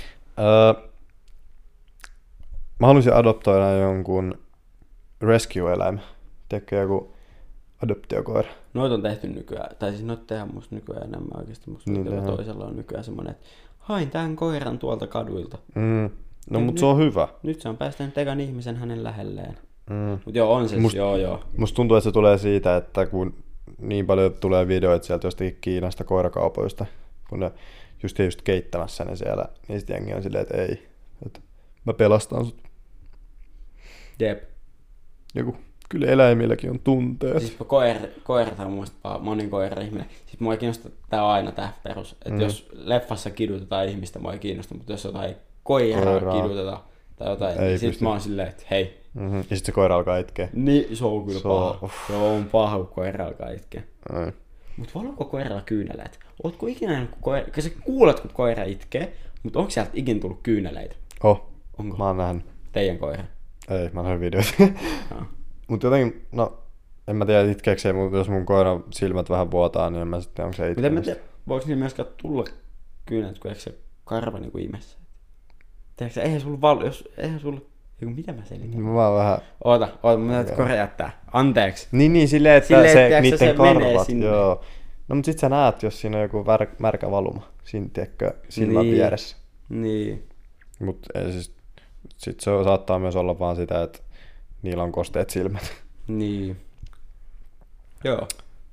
Speaker 2: Mä haluaisin adoptoida jonkun rescue-eläimen. Tiedätkö, joku adoptiokoira.
Speaker 1: Noita on tehty nykyään. Tai siis noita tehdään musta nykyään enemmän oikeesti. Musta niin toisella on nykyään semmonen, että hain tän koiran tuolta kaduilta.
Speaker 2: No mut se on hyvä.
Speaker 1: Nyt se on päästänyt ekan ihmisen hänen lähelleen. Mut joo, on se joo.
Speaker 2: Musta tuntuu, että se tulee siitä, että kun niin paljon tulee videoita sieltä jostakin Kiinasta koirakaupoista, kun ne just keittämässä ne siellä, niin sit jengi on silleen, että ei, että mä pelastan sut.
Speaker 1: Jep.
Speaker 2: Joku, kyllä eläimilläkin on tunteet.
Speaker 1: Siis koirat on muista monin koira-ihminen. Siis mua ei kiinnosta, tää on aina tää perus. Että jos leffassa kidutetaan ihmistä, mua ei kiinnosta, mutta jos jotain koiraa kidutetaan tai jotain, niin sit mä oon silleen, että hei.
Speaker 2: Ja sit se koira alkaa itkeä.
Speaker 1: Niin, se on kyllä paha. Se on paha, kun koira alkaa itkeä. Mut valuuko koiralla kyyneleet? Ootko ikinä nähnyt, kun sä kuulet, kun koira itkee, mutta onko sieltä ikinä tullut kyyneleitä?
Speaker 2: Onko? Mä oon nähnyt.
Speaker 1: Teidän koira?
Speaker 2: Ei, mä oon nähnyt videoita. Mut jotenkin, no, en mä tiedä itkeekö se, mutta jos mun koiran silmät vähän vuotaa, niin en mä sitten onko se itkemistä.
Speaker 1: Miten mä tiedän, voiko niin myöskään tulla kyynelet, kun eikö se karva niinku imessä? Tiedätkö eihän sulla mitä mä selitän?
Speaker 2: Mä vaan vähän.
Speaker 1: Oota, mä täytyy korjata. Anteeksi.
Speaker 2: Niin, silleen, että se niitten
Speaker 1: se
Speaker 2: karvat, joo. No mut sit sä näet, jos siinä on joku märkä valuma. Siinä, tiedätkö, silmän vieressä.
Speaker 1: Niin.
Speaker 2: Mut ei siis, sit se saattaa myös olla vaan sitä, että niillä on kosteet silmät.
Speaker 1: Niin. Joo.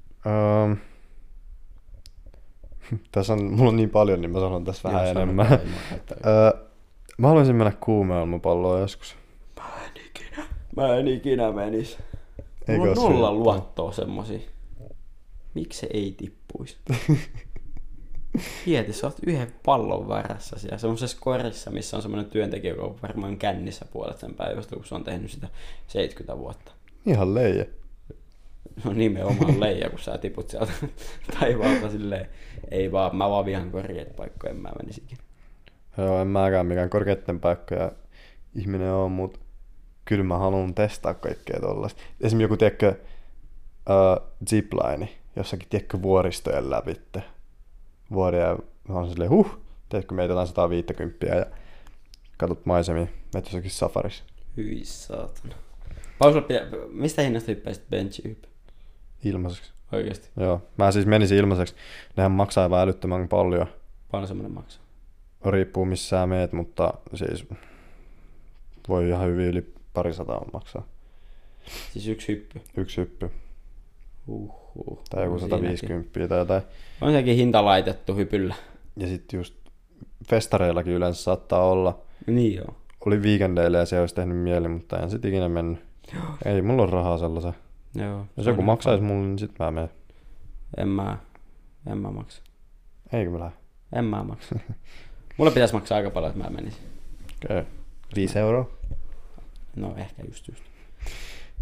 Speaker 2: Tässä on, mulla on niin paljon, niin mä sanon tässä vähän enemmän. Mä haluaisin mennä kuumeilmapalloon joskus.
Speaker 1: Mä en ikinä menis. Mulla on 0 luottoa semmosia. Miksi se ei tippuisi? Mieti, sä oot yhden pallon varassa siellä semmosessa korissa, missä on semmonen työntekijä, joka on varmaan kännissä puolet sen päivästä, kun se on tehnyt sitä 70 vuotta.
Speaker 2: Ihan leija.
Speaker 1: No nimenomaan leija, kun sä tiput sieltä taivaalta silleen. Ei vaan, mä vaan vihan korkeat paikkoja, en mä menisi ikinä.
Speaker 2: Joo, en mäkään mikään korkeitten paikkoja ihminen on, mutta kyllä mä haluan testaa kaikkea tollaista. Esimerkiksi joku, tiedätkö, zipline, jossakin, tiedätkö, vuoristojen läpitte. Vuoria on silleen, tiedätkö, meitä jotain 150 ja katsot maisemia, meitä jossakin safarissa.
Speaker 1: Hyi saatana. Mistä hinnasta hyppäisit benchi-hyppä?
Speaker 2: Ilmaiseksi.
Speaker 1: Oikeesti?
Speaker 2: Joo, mä siis menisin ilmaiseksi. Nehän maksaa aivan älyttömän paljon.
Speaker 1: Paljon semmonen maksaa?
Speaker 2: Riippuu missä sä meet, mutta siis voi ihan hyvin yli 200 maksaa.
Speaker 1: Siis yksi hyppy?
Speaker 2: Yksi hyppy. Tai joku 150 tai jotain.
Speaker 1: On sekin hinta laitettu hypyllä.
Speaker 2: Ja sit just festareillakin yleensä saattaa olla.
Speaker 1: Niin joo.
Speaker 2: Oli weekendeillä ja se olisi tehnyt mieli, mutta en sit ikinä mennyt. Joo. Ei mulla ole rahaa sellaisen.
Speaker 1: Joo.
Speaker 2: Jos joku maksaisi mulle, niin sit mä menen.
Speaker 1: En mä maksa.
Speaker 2: Eikö mä lähde?
Speaker 1: En mä maksa. Mulle pitäisi maksaa aika paljon, että mä menisin.
Speaker 2: Okei. 5 euroa?
Speaker 1: No ehkä just.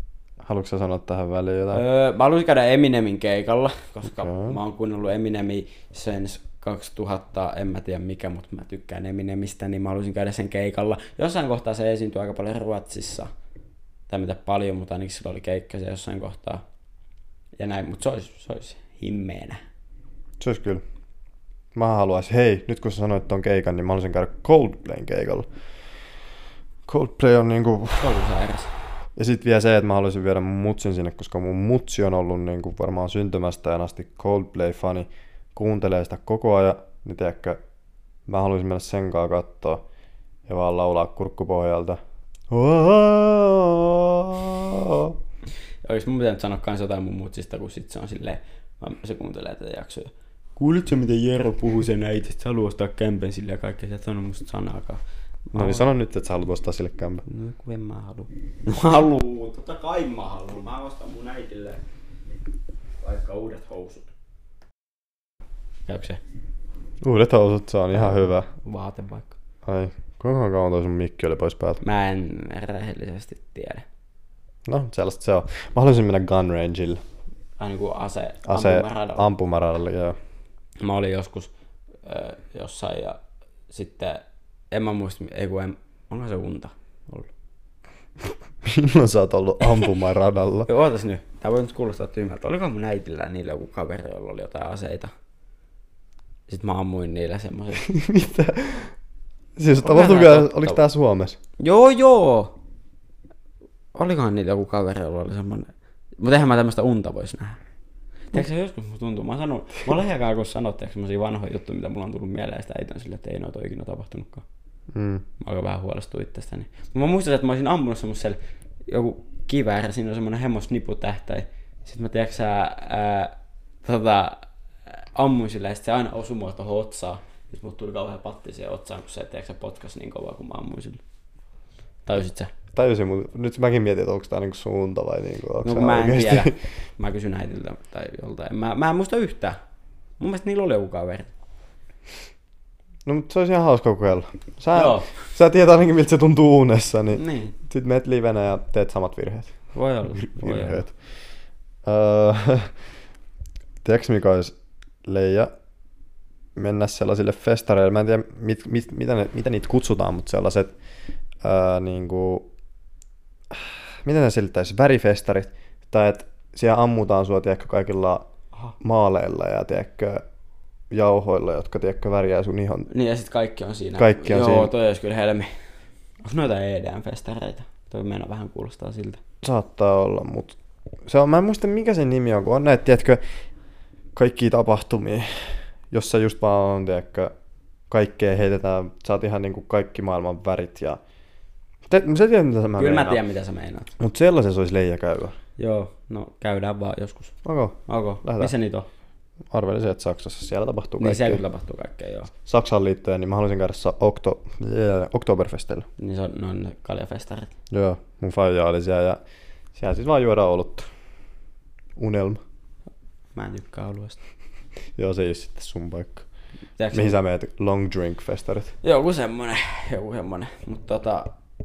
Speaker 2: Haluatko sä sanoa tähän väliin jotain?
Speaker 1: Mä haluaisin käydä Eminemin keikalla, koska
Speaker 2: Okei.
Speaker 1: mä oon kuunnellut Eminemi sen 2000, en mä tiedä mikä, mutta mä tykkään Eminemistä, niin mä haluaisin käydä sen keikalla. Jossain kohtaa se esiintyi aika paljon Ruotsissa. Tai mitä paljon, mutta ainakin sillä oli keikka se jossain kohtaa. Ja näin, mutta se olisi himmeenä.
Speaker 2: Se olisi kyllä. Mä haluaisin, hei, nyt kun sä sanoit ton keikan, niin mä haluaisin käydä Coldplayn keikalla. Coldplay on niinku...
Speaker 1: Se on sairas.
Speaker 2: Ja sit vielä se, että mä haluaisin viedä mun mutsin sinne, koska mun mutsi on ollut niinku varmaan syntymästä asti Coldplay-fani. Kuuntelee sitä koko ajan, niin tiedätkö, mä haluaisin mennä sen kanssa kattoo ja vaan laulaa kurkkupohjalta.
Speaker 1: Olis mun pitänyt sanoa kans jotain mun mutsista, kun sit se on silleen, se kuuntelee tätä jaksoa. Kuulitko miten Jero puhuu sen äiti, että sä haluaa ostaa kämpen sille ja kaikkea, sä et sano musta sanaakaan.
Speaker 2: No niin sano nyt, että sä haluat ostaa sille kämpän.
Speaker 1: No kun en mä haluu. Mä haluun, totta kai mä haluun. Mä ostan mun äitille vaikka uudet housut. Käykö se?
Speaker 2: Uudet housut, se on ihan hyvä.
Speaker 1: Vaate vaikka.
Speaker 2: Ai, kuinka kauan toi sun mikki oli pois päältä?
Speaker 1: Mä en rehellisesti tiedä.
Speaker 2: No, sellaista se on. Mä haluaisin mennä gun rangeille.
Speaker 1: Aina kuin ampumaradalla.
Speaker 2: Ampumaradalle, joo.
Speaker 1: Mä olin joskus jossain ja sitten en mä muista, onko se unta ollut?
Speaker 2: Milloin sä oot ollut ampumaradalla?
Speaker 1: Joo, ootas nyt. Tää voi nyt kuulostaa tyhmältä. Oliko mun äitillä niillä joku kaveri, jolla oli jotain aseita? Sitten mä ammuin niillä semmoset.
Speaker 2: Mitä? Siis oliko tää Suomessa?
Speaker 1: Joo. Olikohan niitä joku kaveri, jolla oli semmonen... Mutta eihän mä tämmöstä unta vois nähdä. Tiedätkö se joskus musta tuntuu? Mä oon lähiaikaa kun sanot semmosia vanhoja juttuja, mitä mulla on tullut mieleen, sitä äiti on silleen, että ei noita ole ikinä tapahtunutkaan. Mä alkoin vähän huolestua itsestäni. Mä muistan, että mä olisin ampunut semmoselle joku kivääri, siinä on semmonen hemosniputähtäi. Sitten mä tiedätkö ammuin sillä ja sit se aina osui mua tohon otsaan. Sitten mut tuli kauhean patti siihen otsaan, kun se tiedätkö potkas niin kovaa, kun mä ammuin sillä. Tajusit sä?
Speaker 2: Tajusin, mutta nyt mä mäkin mietin, että onko tää niinku suunta vai niinku, onko
Speaker 1: no, mä en oikeesti tiedä. Mä kysyn äitiltä tai joltain. Mä en muista yhtään. Mun mielestä niillä oli joku kaveri.
Speaker 2: No mutta se olisi ihan hauska kokeilla. Sä tiedät ainakin miltä se tuntuu unessa, niin. Sit meet livenä ja teet samat virheet.
Speaker 1: Voi olla.
Speaker 2: Virheet. Tiedätkö mikä olisi leija mennä sellaisille festareille? Mä en tiedä mitä niitä kutsutaan, mutta sellaiset niinku... Miten ne selittäisi? Värifestarit. Tai että siellä ammutaan sua tiedätkö kaikilla maaleilla ja tiedätkö jauhoilla, jotka tiedätkö värjää sun ihon.
Speaker 1: Niin ja sit kaikki on siinä.
Speaker 2: Kaikki on siinä.
Speaker 1: Joo, toi olisi kyllä helmi. Onko noita EDM-festareita? Toi meinaa vähän kuulostaa siltä.
Speaker 2: Saattaa olla, mutta se on, mä en muista mikä sen nimi on, kun on näitä, tiedätkö, kaikkia tapahtumia, jossa just vaan on, tiedätkö, kaikkea heitetään, saat ihan niinku kaikki maailman värit ja... Sä tiedät, mitä sä mä
Speaker 1: kyllä
Speaker 2: meinaan.
Speaker 1: mä tiedän, mitä sä meinaat.
Speaker 2: Mut sellaisessa olisi leija käydä.
Speaker 1: Joo, no käydään vaan joskus.
Speaker 2: Lähdetään.
Speaker 1: Missä niitä on?
Speaker 2: Arvelisin, että Saksassa siellä tapahtuu
Speaker 1: niin
Speaker 2: kaikkea.
Speaker 1: siellä kyllä tapahtuu kaikkea, joo.
Speaker 2: Saksaan liittyen, niin mä haluaisin käydä Oktoberfestillä.
Speaker 1: Niin se on ne kaljafestarit.
Speaker 2: Joo, mun faija oli siellä ja siellä siis vaan juodaan olutta. Unelma.
Speaker 1: Mä en tykkää oluesta.
Speaker 2: Joo, se ei ole sitten sun paikka.
Speaker 1: Tiedätkö
Speaker 2: Mihin sä meet? Long drink festarit?
Speaker 1: Joku semmonen. Mutta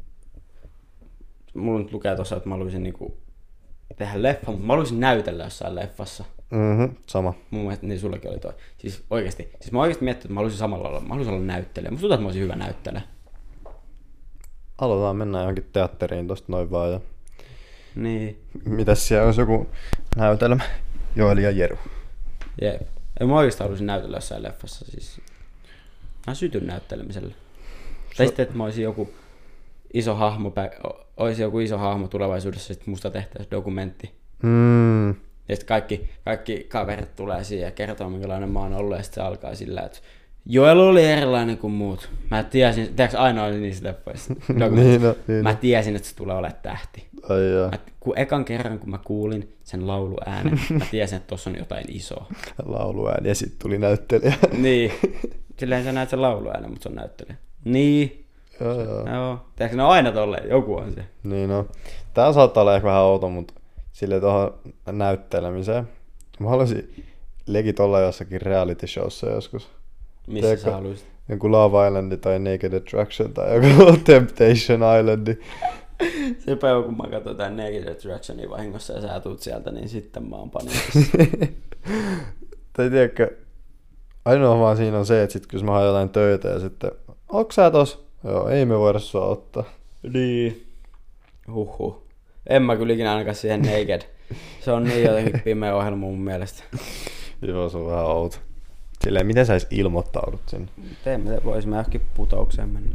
Speaker 1: mulla nyt lukee tossa, että mä haluaisin niinku tehdä leffa, mutta mä haluaisin näytellä jossain leffassa.
Speaker 2: Sama.
Speaker 1: Mun mielestä niin sullakin oli toi. Siis oikeesti. Siis mä oikeesti miettinyt, että mä haluaisin samalla olla. Mä haluaisin olla näyttelijä. Musta tuntuu, että mä olisin hyvä näyttelijä.
Speaker 2: Aloitetaan mennä johonkin teatteriin tosta noin vaan ja...
Speaker 1: Niin.
Speaker 2: Mitäs siellä olisi joku näytelmä? Joeli ja Jeru.
Speaker 1: Jep. Ei mä oikeesti haluaisin näytellä jossain leffassa. Siis... Mä sytyn näyttelemisellä. Tai sitten, että mä olisin joku iso hahmo, tulevaisuudessa, sit musta tehtäisiin dokumentti. Ja sitten kaikki kaverit tulee siihen ja kertoo, minkälainen mä oon ollut, ja sitten se alkaa sillä, että Joel oli erilainen kuin muut. Mä tiesin, tiedätkö aina oli niissä leffoissa. Mä tiesin, että se tulee olemaan tähti. Ekan kerran, kun mä kuulin sen lauluäänen, mä tiesin, että tossa on jotain isoa.
Speaker 2: Lauluääni ja sitten tuli näyttelijä.
Speaker 1: Niin. Silleen sä näet sen lauluäänen, mutta se on näyttelijä. Niin. Joo. Tiedätkö, ne on aina tolleen, joku on se.
Speaker 2: Niin no. Tää saattaa olla ehkä vähän outo, mutta silleen tuohon näyttelemiseen. Mä haluaisin legit olla jossakin reality showssa joskus.
Speaker 1: Missä sä haluaisit?
Speaker 2: Joku Love Island tai Naked Attraction tai joku Temptation Island.
Speaker 1: Se päivä, kun mä katson tän Naked Attractionia vahingossa ja sä tuut sieltä, niin sitten mä oon paniikissa.
Speaker 2: Tai tiedätkö, ainoa vaan siinä on se, että sit, kun mä haen jotain töitä ja sitten, onks sä tos? Joo, ei me voida sua ottaa.
Speaker 1: Niin. Huhhuh. En mä kyllä ikinä ainakaan siihen Naked. Se on niin jotenkin pimeä ohjelma mun mielestä.
Speaker 2: Joo, se on vähän outo. Silleen, miten sä edes ilmoittaudut sinne?
Speaker 1: Vois mä johonkin putoukseen mennä.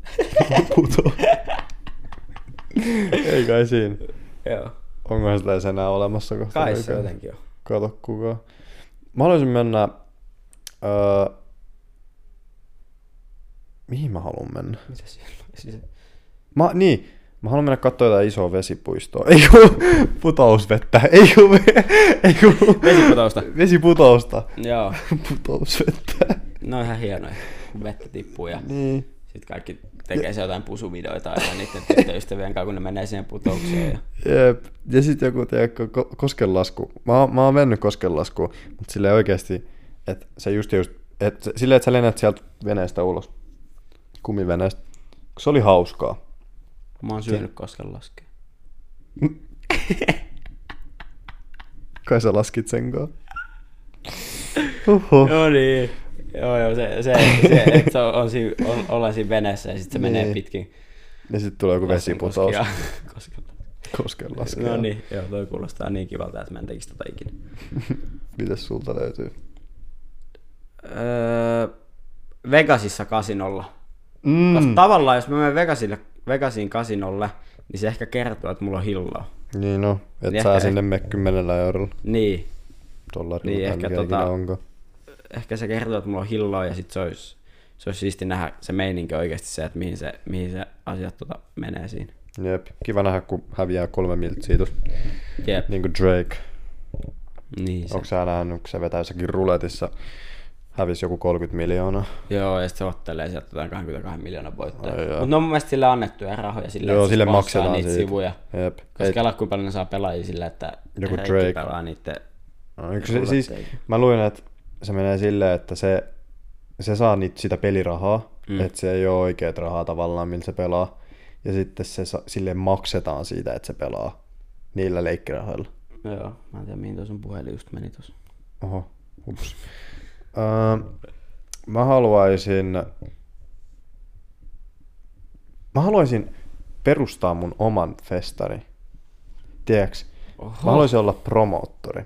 Speaker 2: Ei kai siinä.
Speaker 1: Joo.
Speaker 2: Onko sitä edes enää olemassa kohta?
Speaker 1: Kai se jotenkin on.
Speaker 2: Kato kukaan. Mä haluaisin mennä... Mihin mä haluan mennä?
Speaker 1: Mitä siellä on? Siis...
Speaker 2: Mä haluan mennä katsoa jotain isoa vesipuistoa. Ei putousvettä. Ei
Speaker 1: Vesiputousta.
Speaker 2: Vesiputousta.
Speaker 1: Joo.
Speaker 2: Putousvettä.
Speaker 1: No ihan hienoja, kun vettä tippuu ja
Speaker 2: niin.
Speaker 1: sit kaikki tekee se jotain pusuvideoita ja niiden tyttöystävien kanssa, kun ne menee siihen putoukseen.
Speaker 2: Jep. Ja sit joku, tiedätkö, koskenlasku. Mä oon mennyt koskenlaskuun, mutta silleen oikeesti, että se just että silleen, että sä lennät sieltä veneestä ulos. Kumiveneestä. Se oli hauskaa.
Speaker 1: Mä oon syönyt koskenlaskea.
Speaker 2: Kai sä laskit sen kanssa.
Speaker 1: No niin. Joo, se että ollaan siinä veneessä ja sit se menee pitkin.
Speaker 2: Ja sit tulee joku vesiputous.
Speaker 1: Koskenlaskea. No niin, joo, toi kuulostaa niin kivalta, että mä en tekis tota ikinä.
Speaker 2: Mitäs sulta löytyy?
Speaker 1: Vegasissa kasinolla. Koska tavallaan, jos mä menen Vegasiin kasinolle, niin se ehkä kertoo, että mulla on hilloa.
Speaker 2: Niin no, et niin saa sinne mene 10 eurolla.
Speaker 1: Niin.
Speaker 2: Dollarilla
Speaker 1: niin
Speaker 2: tai mikä onko.
Speaker 1: Ehkä se kertoo, että mulla on hilloa ja sit se olisi siisti nähdä se meininki oikeasti se, että mihin se asiat menee siinä.
Speaker 2: Jep, kiva nähdä, kun häviää 3 miltsiä tuossa.
Speaker 1: Jep.
Speaker 2: Niin kuin Drake.
Speaker 1: Niin
Speaker 2: onko sä nähnyt, kun se vetää jossakin ruletissa, hävisi joku 30 miljoonaa.
Speaker 1: Joo, ja sitten se ottelee sieltä 22 miljoonaa voittoa. Mutta ne on mun mielestä sille annettuja rahoja sille,
Speaker 2: joo,
Speaker 1: että
Speaker 2: sille
Speaker 1: se
Speaker 2: maksetaan
Speaker 1: niitä
Speaker 2: siitä.
Speaker 1: sivuja.
Speaker 2: Jep.
Speaker 1: Koska kela, kuinka paljon ne saa pelaajia sillä, että
Speaker 2: joku Drake
Speaker 1: pelaa niitten
Speaker 2: siis, mä luin, että se menee silleen, että se saa sitä pelirahaa, että se ei ole oikeat rahaa tavallaan, millä se pelaa. Ja sitten sille maksetaan siitä, että se pelaa niillä leikkirahoilla.
Speaker 1: Joo, mä en tiedä mihin tuossa puhelin just meni tuossa.
Speaker 2: Oho, ups. Mä haluaisin perustaa mun oman festari. Tiedätkö? Mä haluaisin olla promoottori.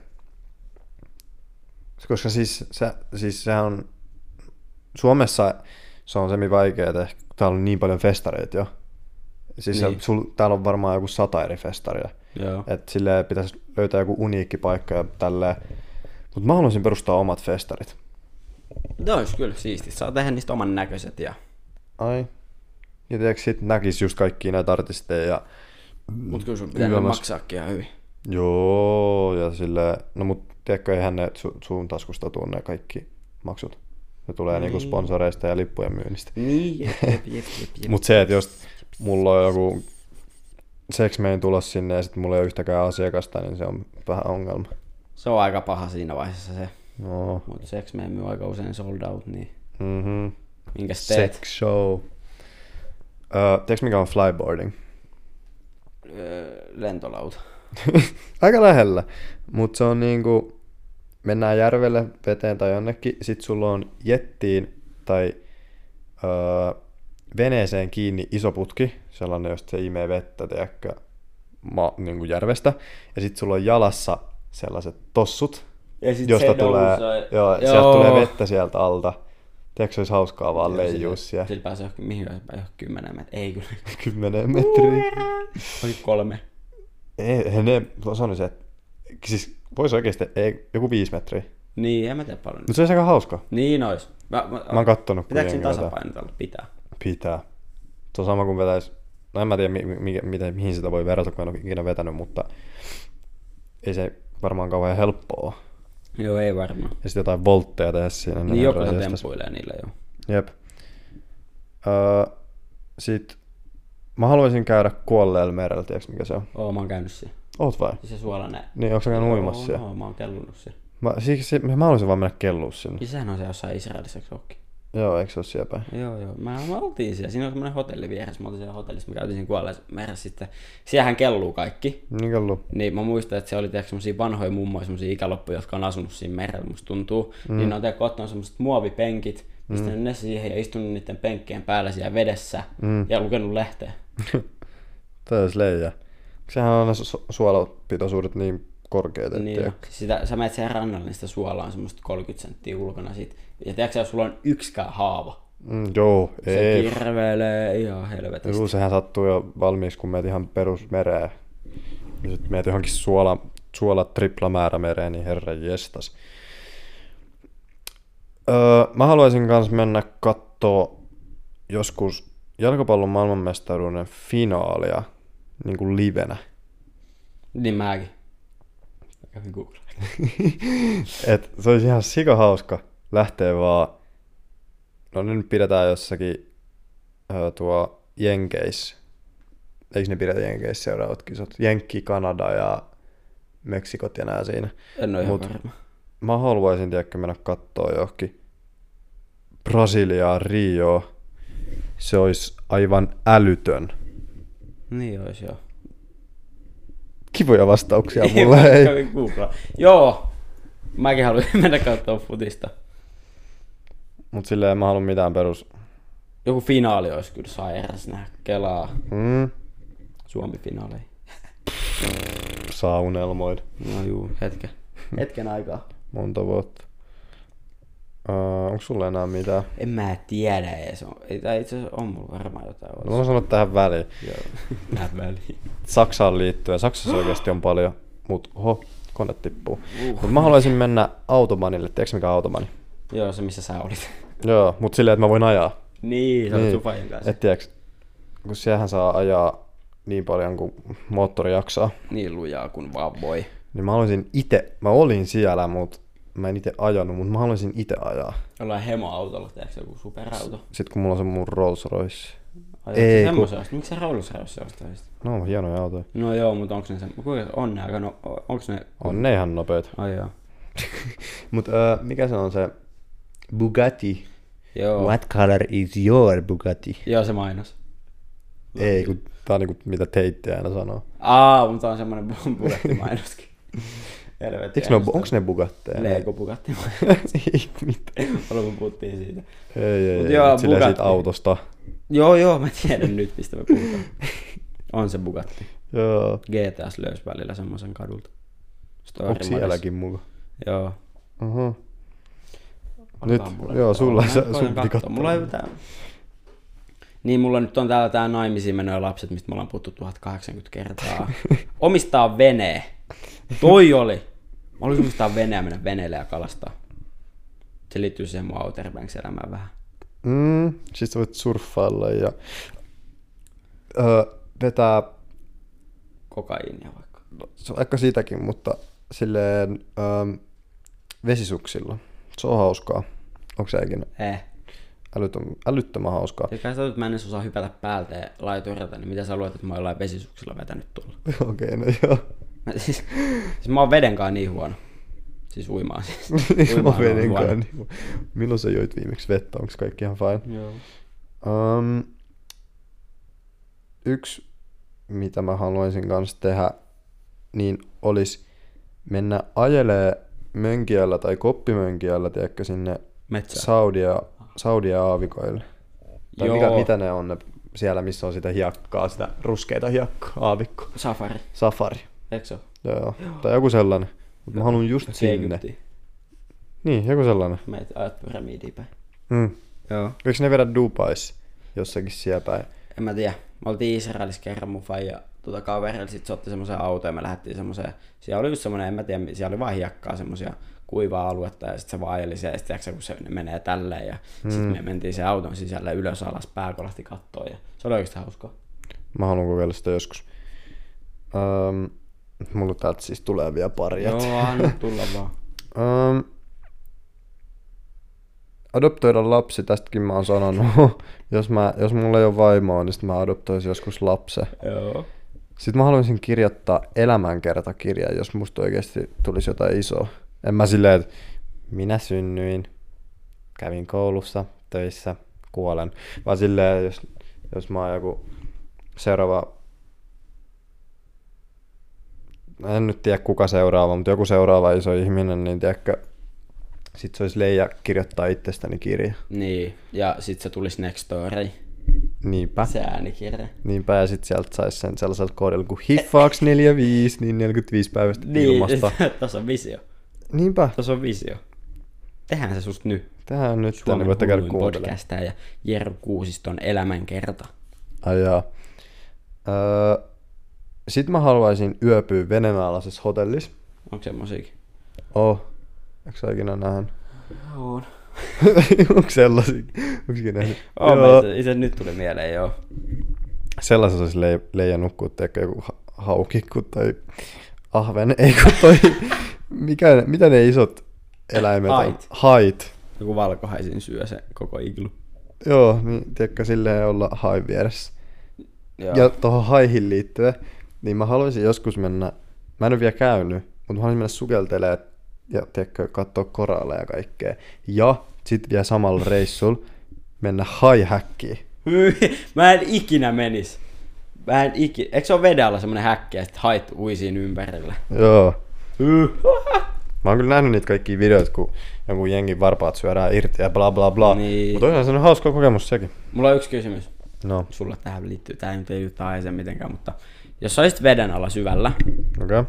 Speaker 2: Koska siis sehän on Suomessa se on semi-vaikea, että täällä on niin paljon festareita jo. Siis niin. Täällä on varmaan joku 100 eri festaria. Että silleen pitäisi löytää joku uniikki paikka ja tälleen. Mutta mä haluaisin perustaa omat festarit.
Speaker 1: No olisi kyllä siisti. Saa tehdä niistä oman näköiset ja...
Speaker 2: Ai. Ja tiedätkö sit näkis just kaikkia näitä artisteja.
Speaker 1: Mut kyllä sun pitää maksaakin ihan hyvin.
Speaker 2: Joo, ja silleen... No mut tiedätkö, eihän ne sun taskusta tuu ne kaikki maksut. Ne tulee niinku sponsoreista ja lippujen myynnistä.
Speaker 1: Niin, jep.
Speaker 2: Mut se, että jos mulla on joku seksmein tulos sinne ja sit mulla ei ole yhtäkään asiakasta, niin se on vähän ongelma.
Speaker 1: Se on aika paha siinä vaiheessa se.
Speaker 2: No.
Speaker 1: Mut seksmein myy aika usein sold out, niin... Minkäs
Speaker 2: teet? Sex show. Tiedätkö mikä on flyboarding?
Speaker 1: Lentolauta.
Speaker 2: Aika lähellä. Mut se on niinku... Mennään järvelle, veteen tai jonnekin, sit sulla on jettiin tai veneeseen kiinni iso putki, sellainen, josta se imee vettä, tiedätkö, niin järvestä, ja sit sulla on jalassa sellaiset tossut, josta tulee, sieltä tulee vettä sieltä alta. Tiedätkö, se olisi hauskaa vaan leijuu siellä.
Speaker 1: Sillä pääsee mihin 10 metriä, ei kyllä.
Speaker 2: 10 metriä.
Speaker 1: Oli 3.
Speaker 2: Ei, ne sanois, että siis voisi oikeesti, joku 5 metriä.
Speaker 1: Niin, en mä tiedä paljon.
Speaker 2: Mutta se olisi aika hauska.
Speaker 1: Niin ois. Mä
Speaker 2: oon kattonut.
Speaker 1: Pitääkö siinä tasapainotella?
Speaker 2: Pitää. Se on sama kuin vetäis, no en mä tiedä mihin sitä voi verrata, kun en ole ikinä vetänyt, mutta ei se varmaan kauhean helppoa.
Speaker 1: Joo, ei varmaan.
Speaker 2: Ja sitten jotain voltteja tehdä siinä.
Speaker 1: Niin joku se tempuilee niillä, joo.
Speaker 2: Jep. Sit mä haluaisin käydä Kuolleella merellä, tiedätkö mikä se on?
Speaker 1: Mä oon käynyt siellä.
Speaker 2: Oot vai?
Speaker 1: Se suolainen.
Speaker 2: Niin, onko sä käynyt uimassa siellä?
Speaker 1: Mä oon kellunut siellä.
Speaker 2: Mä haluaisin vaan mennä kelluun sinne.
Speaker 1: Ja sehän on se jossain Israelissa, eikö ookin?
Speaker 2: Joo, eikö se ole siellä päin?
Speaker 1: Joo. Mä oltiin siellä. Siinä on semmoinen hotelli vieressä. Mä oltiin siellä hotellissa. Mä käytiin siinä Kuolleismeressä sitten. Siellähän kelluu kaikki.
Speaker 2: Niin kellu.
Speaker 1: Niin mä muistan, että se oli semmosia vanhoja mummoja, semmosia ikäloppuja, jotka on asunut siinä merellä, musta tuntuu. Niin ne on ottanut semmoset muovipenkit, pistänyt ne siihen ja istunut niiden penkkien päällä siellä vedessä ja lukenut lehteä.
Speaker 2: Toi olisi leijä. Sehän on aina suolapitoisuudet niin korkeat,
Speaker 1: Niin, sä menet siihen rannalle, niin sitä suolaa on semmoista 30 senttiä ulkona siitä. Ja tiedätkö, jos sulla on yksikään haava,
Speaker 2: joo,
Speaker 1: se
Speaker 2: ei.
Speaker 1: kirvelee ihan helvetisti.
Speaker 2: Joo, sehän sattuu jo valmiiksi, kun meet ihan perusmereen. Ja sit meet johonkin suola triplamäärä mereen, niin herra jestas. Mä haluaisin kans mennä kattoo joskus jalkapallon maailmanmestaruuden finaalia niin kuin livenä.
Speaker 1: Niin mäkin. Mä kävin googlaa.
Speaker 2: Et se olisi ihan sikahauska lähteä vaan. No nyt pidetään jossakin tuo Jenkeissä. Eikö ne pidetä Jenkeissä seuraavat kisat? Jenkki, Kanada ja Meksikot ja nää siinä.
Speaker 1: En oo ihan varma.
Speaker 2: Mä haluaisin tiedäkö mennä kattoo johonkin Brasiliaan, Rioon. Se olisi aivan älytön.
Speaker 1: Niin ois joo.
Speaker 2: Kivoja vastauksia mulle ei.
Speaker 1: Kävin googlaa. Joo. Mäkin haluaisin mennä kattoo futista.
Speaker 2: Mut silleen en mä halua mitään perus.
Speaker 1: Joku finaali olisi kyllä sairas nähdä kelaa. Suomi-finaaleihin.
Speaker 2: Saa unelmoida.
Speaker 1: No juu, hetken aikaa.
Speaker 2: Monta vuotta. Onko sulla enää mitään?
Speaker 1: En mä tiedä edes. Tai itse asiassa on mulla varmaan jotain.
Speaker 2: No mä sanon tähän väliin.
Speaker 1: Joo, näet väliin.
Speaker 2: Saksaan liittyen. Saksassa oikeasti on paljon, mut kone tippuu. Mut mä haluaisin mennä autobanille. Tiedätkö mikä on autobani?
Speaker 1: Joo, se missä sä olit.
Speaker 2: Joo, mut silleen, että mä voin ajaa.
Speaker 1: Niin, sä olet sun fajan kanssa.
Speaker 2: Et tiedätkö, kun siellähän saa ajaa niin paljon kuin moottori jaksaa.
Speaker 1: Niin lujaa kuin vaan voi.
Speaker 2: Niin mä haluaisin mä olin siellä, mut mä en ite ajanut, mut mä haluaisin ite ajaa.
Speaker 1: Ollaan hemoautolla, tiedätkö joku superauto?
Speaker 2: Sitten kun mulla on se mun Rolls Royce.
Speaker 1: Ei, semmoisesta. Miksi sä Rolls Royce ostaisit?
Speaker 2: No, hienoja autoja.
Speaker 1: No joo, mutta onks ne kuinka on ne aika onks ne...
Speaker 2: On ne ihan nopeet.
Speaker 1: Ai joo.
Speaker 2: Mut mikä se on se Bugatti?
Speaker 1: Joo.
Speaker 2: What color is your Bugatti?
Speaker 1: Joo, se mainos.
Speaker 2: Ei, kun tää on niinku mitä teitti aina sanoo.
Speaker 1: Mutta on semmonen Bugatti-mainoskin.
Speaker 2: Onks ne Bugatteja?
Speaker 1: Lego Bugatti.
Speaker 2: Ei mitään.
Speaker 1: Haluan puhuttiin siitä.
Speaker 2: Ei,
Speaker 1: joo,
Speaker 2: silleen siitä autosta.
Speaker 1: Joo, mä tiedän nyt mistä me puhutaan. On se Bugatti.
Speaker 2: Joo.
Speaker 1: GTS löys välillä semmosen kadulta.
Speaker 2: Onko sielläkin muka?
Speaker 1: Joo.
Speaker 2: Nyt, joo, sulla sun piti katsoa.
Speaker 1: Mulla on tää. Niin, mulla nyt on täällä tää naimisiin menee lapset, mistä me ollaan puhuttu 1080 kertaa. Omistaa venee. Toi oli. Mä haluaisin omistaa veneen ja mennä veneelle ja kalastaa. Se liittyy siihen mun Outer Banks -elämään vähän.
Speaker 2: Siis sä voit surffailla ja vetää
Speaker 1: kokaiinia vaikka.
Speaker 2: Se on vaikka sitäkin, mutta silleen vesisuksilla. Se on hauskaa. Onko se ikinä? Älyttömän hauskaa.
Speaker 1: Eikä sä, että mä en edes osaa hypätä päältä ja laiturata, niin mitä sä luulet, että mä oon jollain vesisuksilla vetänyt tuolla?
Speaker 2: Okei, no joo.
Speaker 1: Siis mä oon vedenkaan niin huono. Siis uimaan siis.
Speaker 2: Mä oon vedenkaan niin huono. Milloin sä joit viimeksi vettä? Onko kaikki ihan fine?
Speaker 1: Joo.
Speaker 2: Yksi, mitä mä haluaisin kanssa tehdä, niin olisi mennä ajelee mönkiällä tai koppimönkiällä, tiedätkö, sinne Saudi-aavikoille. Tai mitä ne on ne siellä, missä on sitä hiekkaa, sitä ruskeita hiekkaa, aavikko. Safari.
Speaker 1: Eikö se
Speaker 2: ole? Joo. Tai joku sellainen. Mutta mä haluan just sinne. Niin, joku sellainen.
Speaker 1: Meet ajat pyramidiin päin.
Speaker 2: Joo. Eikö ne vedä Dubais jossakin siellä päin?
Speaker 1: En mä tiedä. Me oltiin Israelissa kerran mun faija kaverilla, sit se otti semmoisen auton ja me lähdettiin semmoiseen, siellä oli just semmoinen, en mä tiedä, siellä oli vaan hiekkaa semmosia kuivaa aluetta ja sit se vaan ajeli siellä, ja sit kun se menee tälleen ja sit me mentiin sen auton sisälle ylös alas, pää kolahti kattoon ja se oli oikeesti hauskaa. Mä
Speaker 2: haluan kokeilla sitä joskus. Mulla täältä siis tulee vielä pari.
Speaker 1: Joo, anna tulla vaan.
Speaker 2: Adoptoida lapsi, tästäkin mä oon sanonut. jos mulla ei ole vaimoa, niin sit mä adoptoisin joskus lapsen.
Speaker 1: Joo.
Speaker 2: Sitten mä haluaisin kirjoittaa elämänkertakirjan, jos musta oikeesti tulisi jotain isoa. En mä silleen, että minä synnyin, kävin koulussa, töissä, kuolen. Vaan silleen, jos mä oon joku seuraava, en nyt tiedä kuka seuraava, mutta joku seuraava iso ihminen, niin tiedätkö, sit se olisi Leija kirjoittaa itsestäni kirja.
Speaker 1: Niin, ja sit se tulisi Nextoriin.
Speaker 2: Niinpä.
Speaker 1: Se äänikirja.
Speaker 2: Niinpä, ja sit sieltä saisi sen sellaiselta koodilla kuin HIFAX45, niin 45 päivästä ilmasta.
Speaker 1: Niin, tuossa on visio.
Speaker 2: Niinpä.
Speaker 1: Tuossa on visio. Tehdään se susta nyt.
Speaker 2: Tehdään nyt,
Speaker 1: Suomen
Speaker 2: niin voitte käydä
Speaker 1: hulluin
Speaker 2: kuuntelemaan.
Speaker 1: podcastaa ja Jeru Kuusiston elämänkerta.
Speaker 2: Ai jaa. Sitten mä haluaisin yöpyä vedenalaisessa hotellissa.
Speaker 1: Onko semmoisiakin?
Speaker 2: Eikö sä ikinä nähnyt?
Speaker 1: On.
Speaker 2: Onko sellaisia? Onko ikinä nähnyt?
Speaker 1: Itse nyt tuli mieleen, joo.
Speaker 2: Sellaisessa olisi Leija nukkuu, teekö joku haukikku tai ahven, ei kun toi, mitä ne isot eläimet on? Hait.
Speaker 1: Joku valkohaisin syö se koko iglu.
Speaker 2: Joo, niin tiedätkö silleen olla hain vieressä.
Speaker 1: Joo.
Speaker 2: Ja tuohon haihin liittyen, niin mä haluaisin joskus mennä, mä en ole vielä käynyt, mutta mä haluaisin mennä sukeltelemaan ja tiedätkö, katsoa koraaleja ja kaikkea. Ja sit vielä samalla reissulla mennä haihäkkiin.
Speaker 1: Mä en ikinä menis. Eikö se ole veden alla semmonen häkki ja sit hait uisiin ympärillä?
Speaker 2: Joo. Mä oon kyllä nähnyt niitä kaikkia videoita, kun jonkun jengin varpaat syödään irti ja bla bla bla.
Speaker 1: Niin.
Speaker 2: Mutta on sellainen hauska kokemus sekin.
Speaker 1: Mulla on yksi kysymys.
Speaker 2: No.
Speaker 1: Sulla tähän liittyy, tää nyt ei juttu aiheeseen mitenkään, mutta jos sä olisit veden alla syvällä,
Speaker 2: Okei.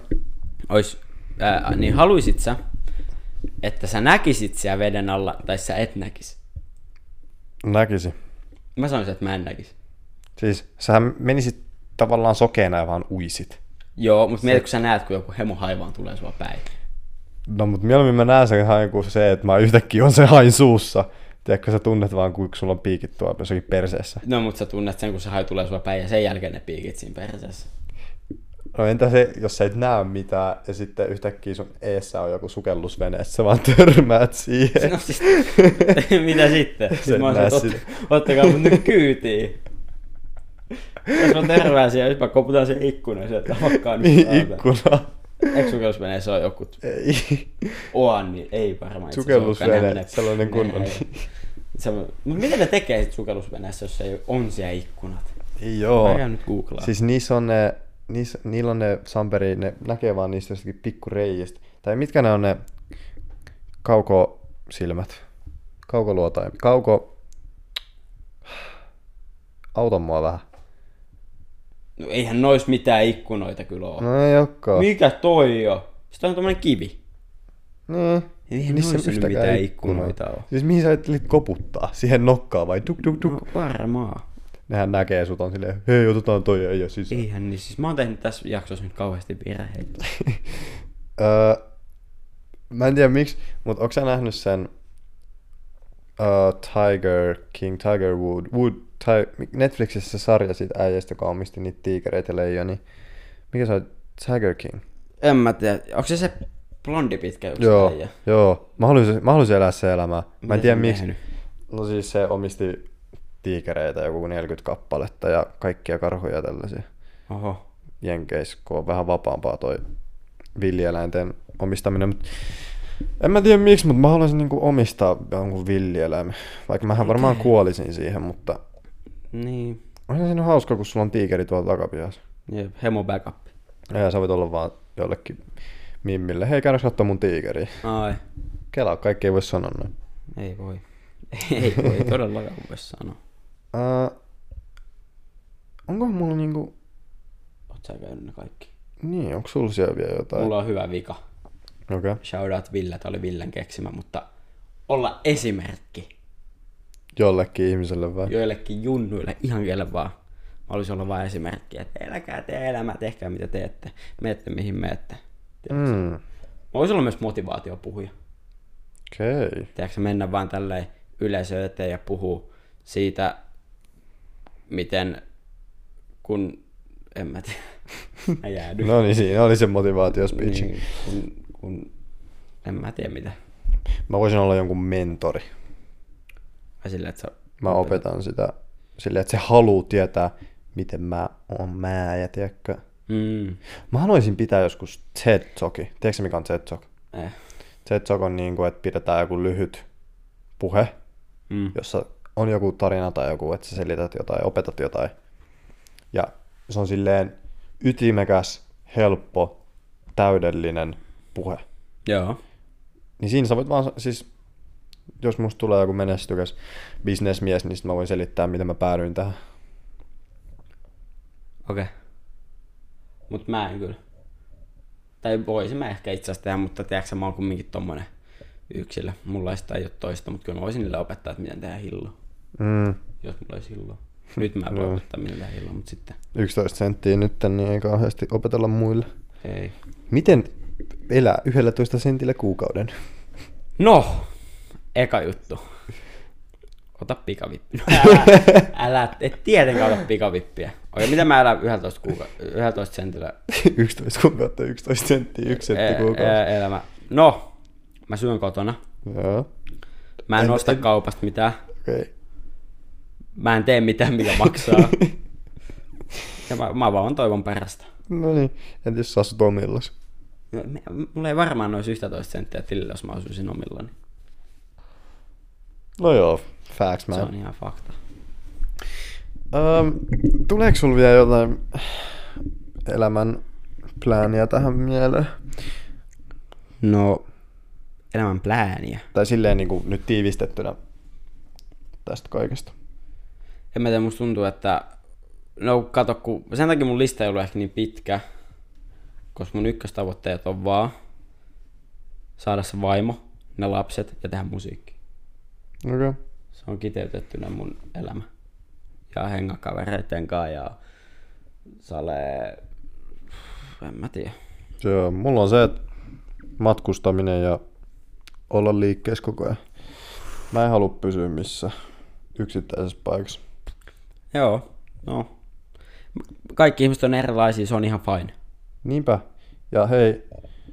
Speaker 1: Niin haluisit sä, että sä näkisit siellä veden alla, tai sä et näkisi?
Speaker 2: Näkisi.
Speaker 1: Mä sanoisin, että mä en näkisi.
Speaker 2: Siis sähän menisit tavallaan sokeena ja vaan uisit.
Speaker 1: Joo, mutta mieti, kun sä näet, kun joku hemo haivaan tulee sua päin.
Speaker 2: No mut mieluummin mä näen sen hain kuin se, että mä yhtäkkiä on se hain suussa. Tiedätkö, sä tunnet vaan, kun sulla on piikit tuolla jossakin perseessä.
Speaker 1: No, mutta sä tunnet sen, kun se hai tulee sua päin ja sen jälkeen ne piikit siinä perseessä.
Speaker 2: No entä se, jos sä et näe mitään ja sitten yhtäkkiä sun eessä on joku sukellusvene, että sä vaan törmäät siihen.
Speaker 1: No siis, mitä sitten? Sitten mä
Speaker 2: näe
Speaker 1: olisin, ottakaa mut nyt kyytiin. Jos mä tervään siellä, nyt mä koputan sen ikkunan sieltä, avakkaan nyt
Speaker 2: Ikkuna.
Speaker 1: Eikö sukellusveneessä ole jokut?
Speaker 2: Ei.
Speaker 1: Oan, niin ei varmaan.
Speaker 2: Sukellusvene, sellainen kunnon.
Speaker 1: Mutta miten ne tekee sit sukellusveneessä, jos ei on siellä ikkunat?
Speaker 2: Ei joo.
Speaker 1: Mä käyn nyt googlaa.
Speaker 2: Siis niissä on ne, niillä on ne samperi, ne näkee vaan niistä jostakin pikkureijistä. Tai mitkä ne on ne kaukosilmät? Kaukoluotaimi. Auton mua vähän.
Speaker 1: No eihän nois mitään ikkunoita kyllä oo.
Speaker 2: No ei ookaan.
Speaker 1: Mikä toi on? Sitä on tommonen kivi.
Speaker 2: Niin.
Speaker 1: Eihän
Speaker 2: Niissä
Speaker 1: noissa nyt
Speaker 2: yhtäkään
Speaker 1: mitään
Speaker 2: ikkunaa.
Speaker 1: ikkunoita oo.
Speaker 2: Siis mihin sä ajattelit koputtaa? Siihen nokkaan vai tuk tuk tuk?
Speaker 1: No, varmaan.
Speaker 2: Nehän näkee sut on silleen, hei otetaan toi äijä sisään.
Speaker 1: Eihän niin, siis mä oon tehnyt tässä jaksossa nyt kauheasti virheitä.
Speaker 2: Mä en tiedä miksi, mutta onko sä nähnyt sen Tiger Wood, Netflixissä se sarja siitä äijästä, joka omisti niitä tiikereitä ja leijonia. Mikä se on? Tiger King?
Speaker 1: En mä tiedä, onko se blondi pitkä yksi äijä?
Speaker 2: Joo. Mä haluaisin elää se elämää. Mä en tiedä miksi.
Speaker 1: Tehnyt?
Speaker 2: No siis se omisti tiikereitä, joku 40 kappaletta ja kaikkia karhuja tällaisia.
Speaker 1: Oho.
Speaker 2: Jenkeissä, kun on vähän vapaampaa toi villieläinten omistaminen. Mut en mä tiedä miksi, mutta mä haluaisin niinku omistaa jonkun villieläimen. Vaikka mähän varmaan kuolisin siihen, mutta
Speaker 1: Niin.
Speaker 2: on se siinä hauska, kun sulla on tiikeri tuolla takapihassa.
Speaker 1: Jep, hemo backup.
Speaker 2: Ja sä voit olla vaan jollekin mimmille. Hei, käydä katsoa mun tiikeriä.
Speaker 1: Ai.
Speaker 2: Kelaa, kaikki ei voi sanoa noin.
Speaker 1: Ei voi. Ei voi todellakaan voi sanoa.
Speaker 2: Onko mulla niinku...
Speaker 1: Oot sä käynyt ne kaikki?
Speaker 2: Niin, onko sulla siellä vielä jotain?
Speaker 1: Mulla on hyvä vika.
Speaker 2: Okei. Okay.
Speaker 1: Shoutout Ville, tää oli Villen keksimä, mutta olla esimerkki
Speaker 2: Jollekin ihmiselle vai?
Speaker 1: joillekin junnuille, ihan kelle vaan. Mä haluaisin olla vaan esimerkki, että eläkää tee elämää, tehkää mitä teette, meette mihin meette. Mä voisin olla myös motivaatiopuhuja.
Speaker 2: Okei. Okay.
Speaker 1: Tiedätkö mennä vaan tälleen yleisö eteen ja puhua siitä, miten kun, en mä tiedä, mä jäädyn.
Speaker 2: No niin, siinä oli se motivaatiospeech.
Speaker 1: Niin, kun, en mä tiedä mitä.
Speaker 2: Mä voisin olla jonkun mentori.
Speaker 1: Vai silleen, että
Speaker 2: Mä opetan sitä silleen, että se haluu tietää, miten mä oon ja tiedätkö. Mä haluaisin pitää joskus TED-talki. Tiedätkö mikä on TED-talk? TED-talk on niin kuin, että pidetään joku lyhyt puhe jossa on joku tarina tai joku, että sä selität jotain, opetat jotain. Ja se on silleen ytimekäs, helppo, täydellinen puhe.
Speaker 1: Joo.
Speaker 2: Niin siinä sä voit vaan, siis jos musta tulee joku menestykäs bisnesmies, niin sit mä voin selittää, miten mä päädyin tähän.
Speaker 1: Okei. Mut mä en kyllä. Tai voisin mä ehkä itse asiassa tehdä, mutta tiedätkö mä oon kumminkin tommonen yksilö. Mulla ei sitä ei oo toista, mutta kyllä mä voisin niille opettaa, että miten tehdään hilloa. Jos mulla olisi hilloa. Nyt mä voin opettaa, miten tehdään hilloa, mutta sitten...
Speaker 2: 11 senttiä nyt, niin ei kauheasti opetella muille.
Speaker 1: Ei.
Speaker 2: Miten elää 11 sentillä kuukauden?
Speaker 1: No! Eka juttu. Ota pikavippi. No, älä, et tietenkään ota pikavippiä. Okei, mitä mä elän 11 sentillä?
Speaker 2: 11 kuukautta, 11 senttiä, 1 sentti kuukausi.
Speaker 1: Elämä. No, mä syön kotona.
Speaker 2: Joo.
Speaker 1: Mä en osta kaupasta mitään.
Speaker 2: Okay.
Speaker 1: Mä en tee mitään, mikä maksaa. Ja mä vaan toivon perästä.
Speaker 2: No niin, entä jos sä asut omillas?
Speaker 1: No, mulla ei varmaan nois 11 senttiä tilille, jos mä asuisin omillani.
Speaker 2: No joo, facts man.
Speaker 1: Se on ihan fakta.
Speaker 2: Tuleeko sulla vielä jotain elämän plääniä tähän mieleen?
Speaker 1: No, elämän plääniä.
Speaker 2: Tai silleen niin kuin nyt tiivistettynä tästä kaikesta.
Speaker 1: En mä tiedä, musta tuntuu, että... No kato, kun... Sen takia mun lista ei ollut ehkä niin pitkä. Koska mun ykköstavoitteet on vaan saada se vaimo, ne lapset ja tehdä musiikki.
Speaker 2: Okei. Okay.
Speaker 1: Se on kiteytettynä mun elämä. Ja hengaa kavereitten kanssa ja salee... En mä tiedä.
Speaker 2: Joo, mulla on se, että matkustaminen ja olla liikkeessä koko ajan. Mä en halua pysyä missään yksittäisessä paikassa.
Speaker 1: Joo, no. Kaikki ihmiset on erilaisia, se on ihan fine.
Speaker 2: Niinpä. Ja hei,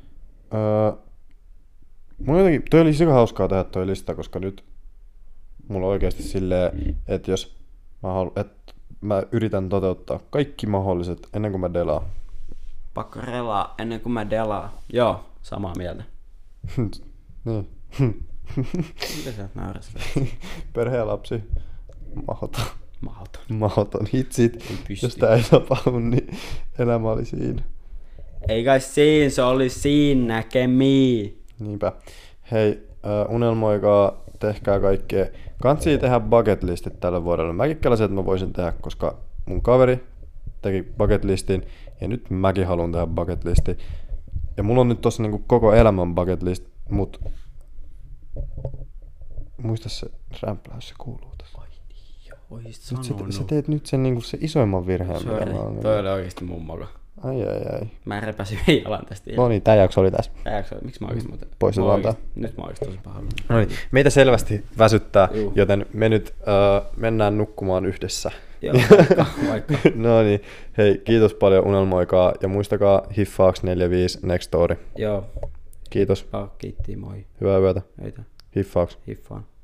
Speaker 2: mun jotenkin, toi oli sika hauskaa tehdä toi lista, koska nyt mulla on oikeasti silleen, että jos mä yritän toteuttaa kaikki mahdolliset ennen kuin mä delaan.
Speaker 1: Pakko relaa ennen kuin mä delaan. Joo, samaa mieltä.
Speaker 2: Niin.
Speaker 1: Mitä sä naurastat?
Speaker 2: Perhe ja lapsi. Mahdoton.
Speaker 1: Mahdoton.
Speaker 2: Hitsit. Jos tää ei tapahdu, niin elämä oli siinä.
Speaker 1: Ei kai siinä, se oli siinä näkemiin.
Speaker 2: Niinpä. Hei, unelmoikaa, tehkää kaikkea. Kantsii tehdä bucket listit tälle vuodelle. Mäkin kelasin, että mä voisin tehdä, koska mun kaveri teki bucket listin ja nyt mäkin haluan tehdä bucket listin. Ja mulla on nyt tossa niinku koko elämän bucket list, mut muista se rämpläys, se kuuluu tässä. Sä teet nyt sen niinku se isoimman virheen.
Speaker 1: Sorry, toi oli oikeesti mun moka.
Speaker 2: Ai.
Speaker 1: Mä repäsin jalan tästä.
Speaker 2: No niin, tää jakso oli tässä.
Speaker 1: Miksi mä oikeesti muuten?
Speaker 2: Poistetaan tää.
Speaker 1: Nyt mä oikeesti tosi pahalla.
Speaker 2: No niin, meitä selvästi väsyttää, joten me nyt mennään nukkumaan yhdessä.
Speaker 1: Joo, vaikka.
Speaker 2: No niin, hei, kiitos paljon, unelmoikaa ja muistakaa Hiffaaks 45 Next Story.
Speaker 1: Joo.
Speaker 2: Kiitos.
Speaker 1: Kiitti, moi.
Speaker 2: Hyvää yötä.
Speaker 1: Öitä.
Speaker 2: Hiffaaks.
Speaker 1: Hiffaan.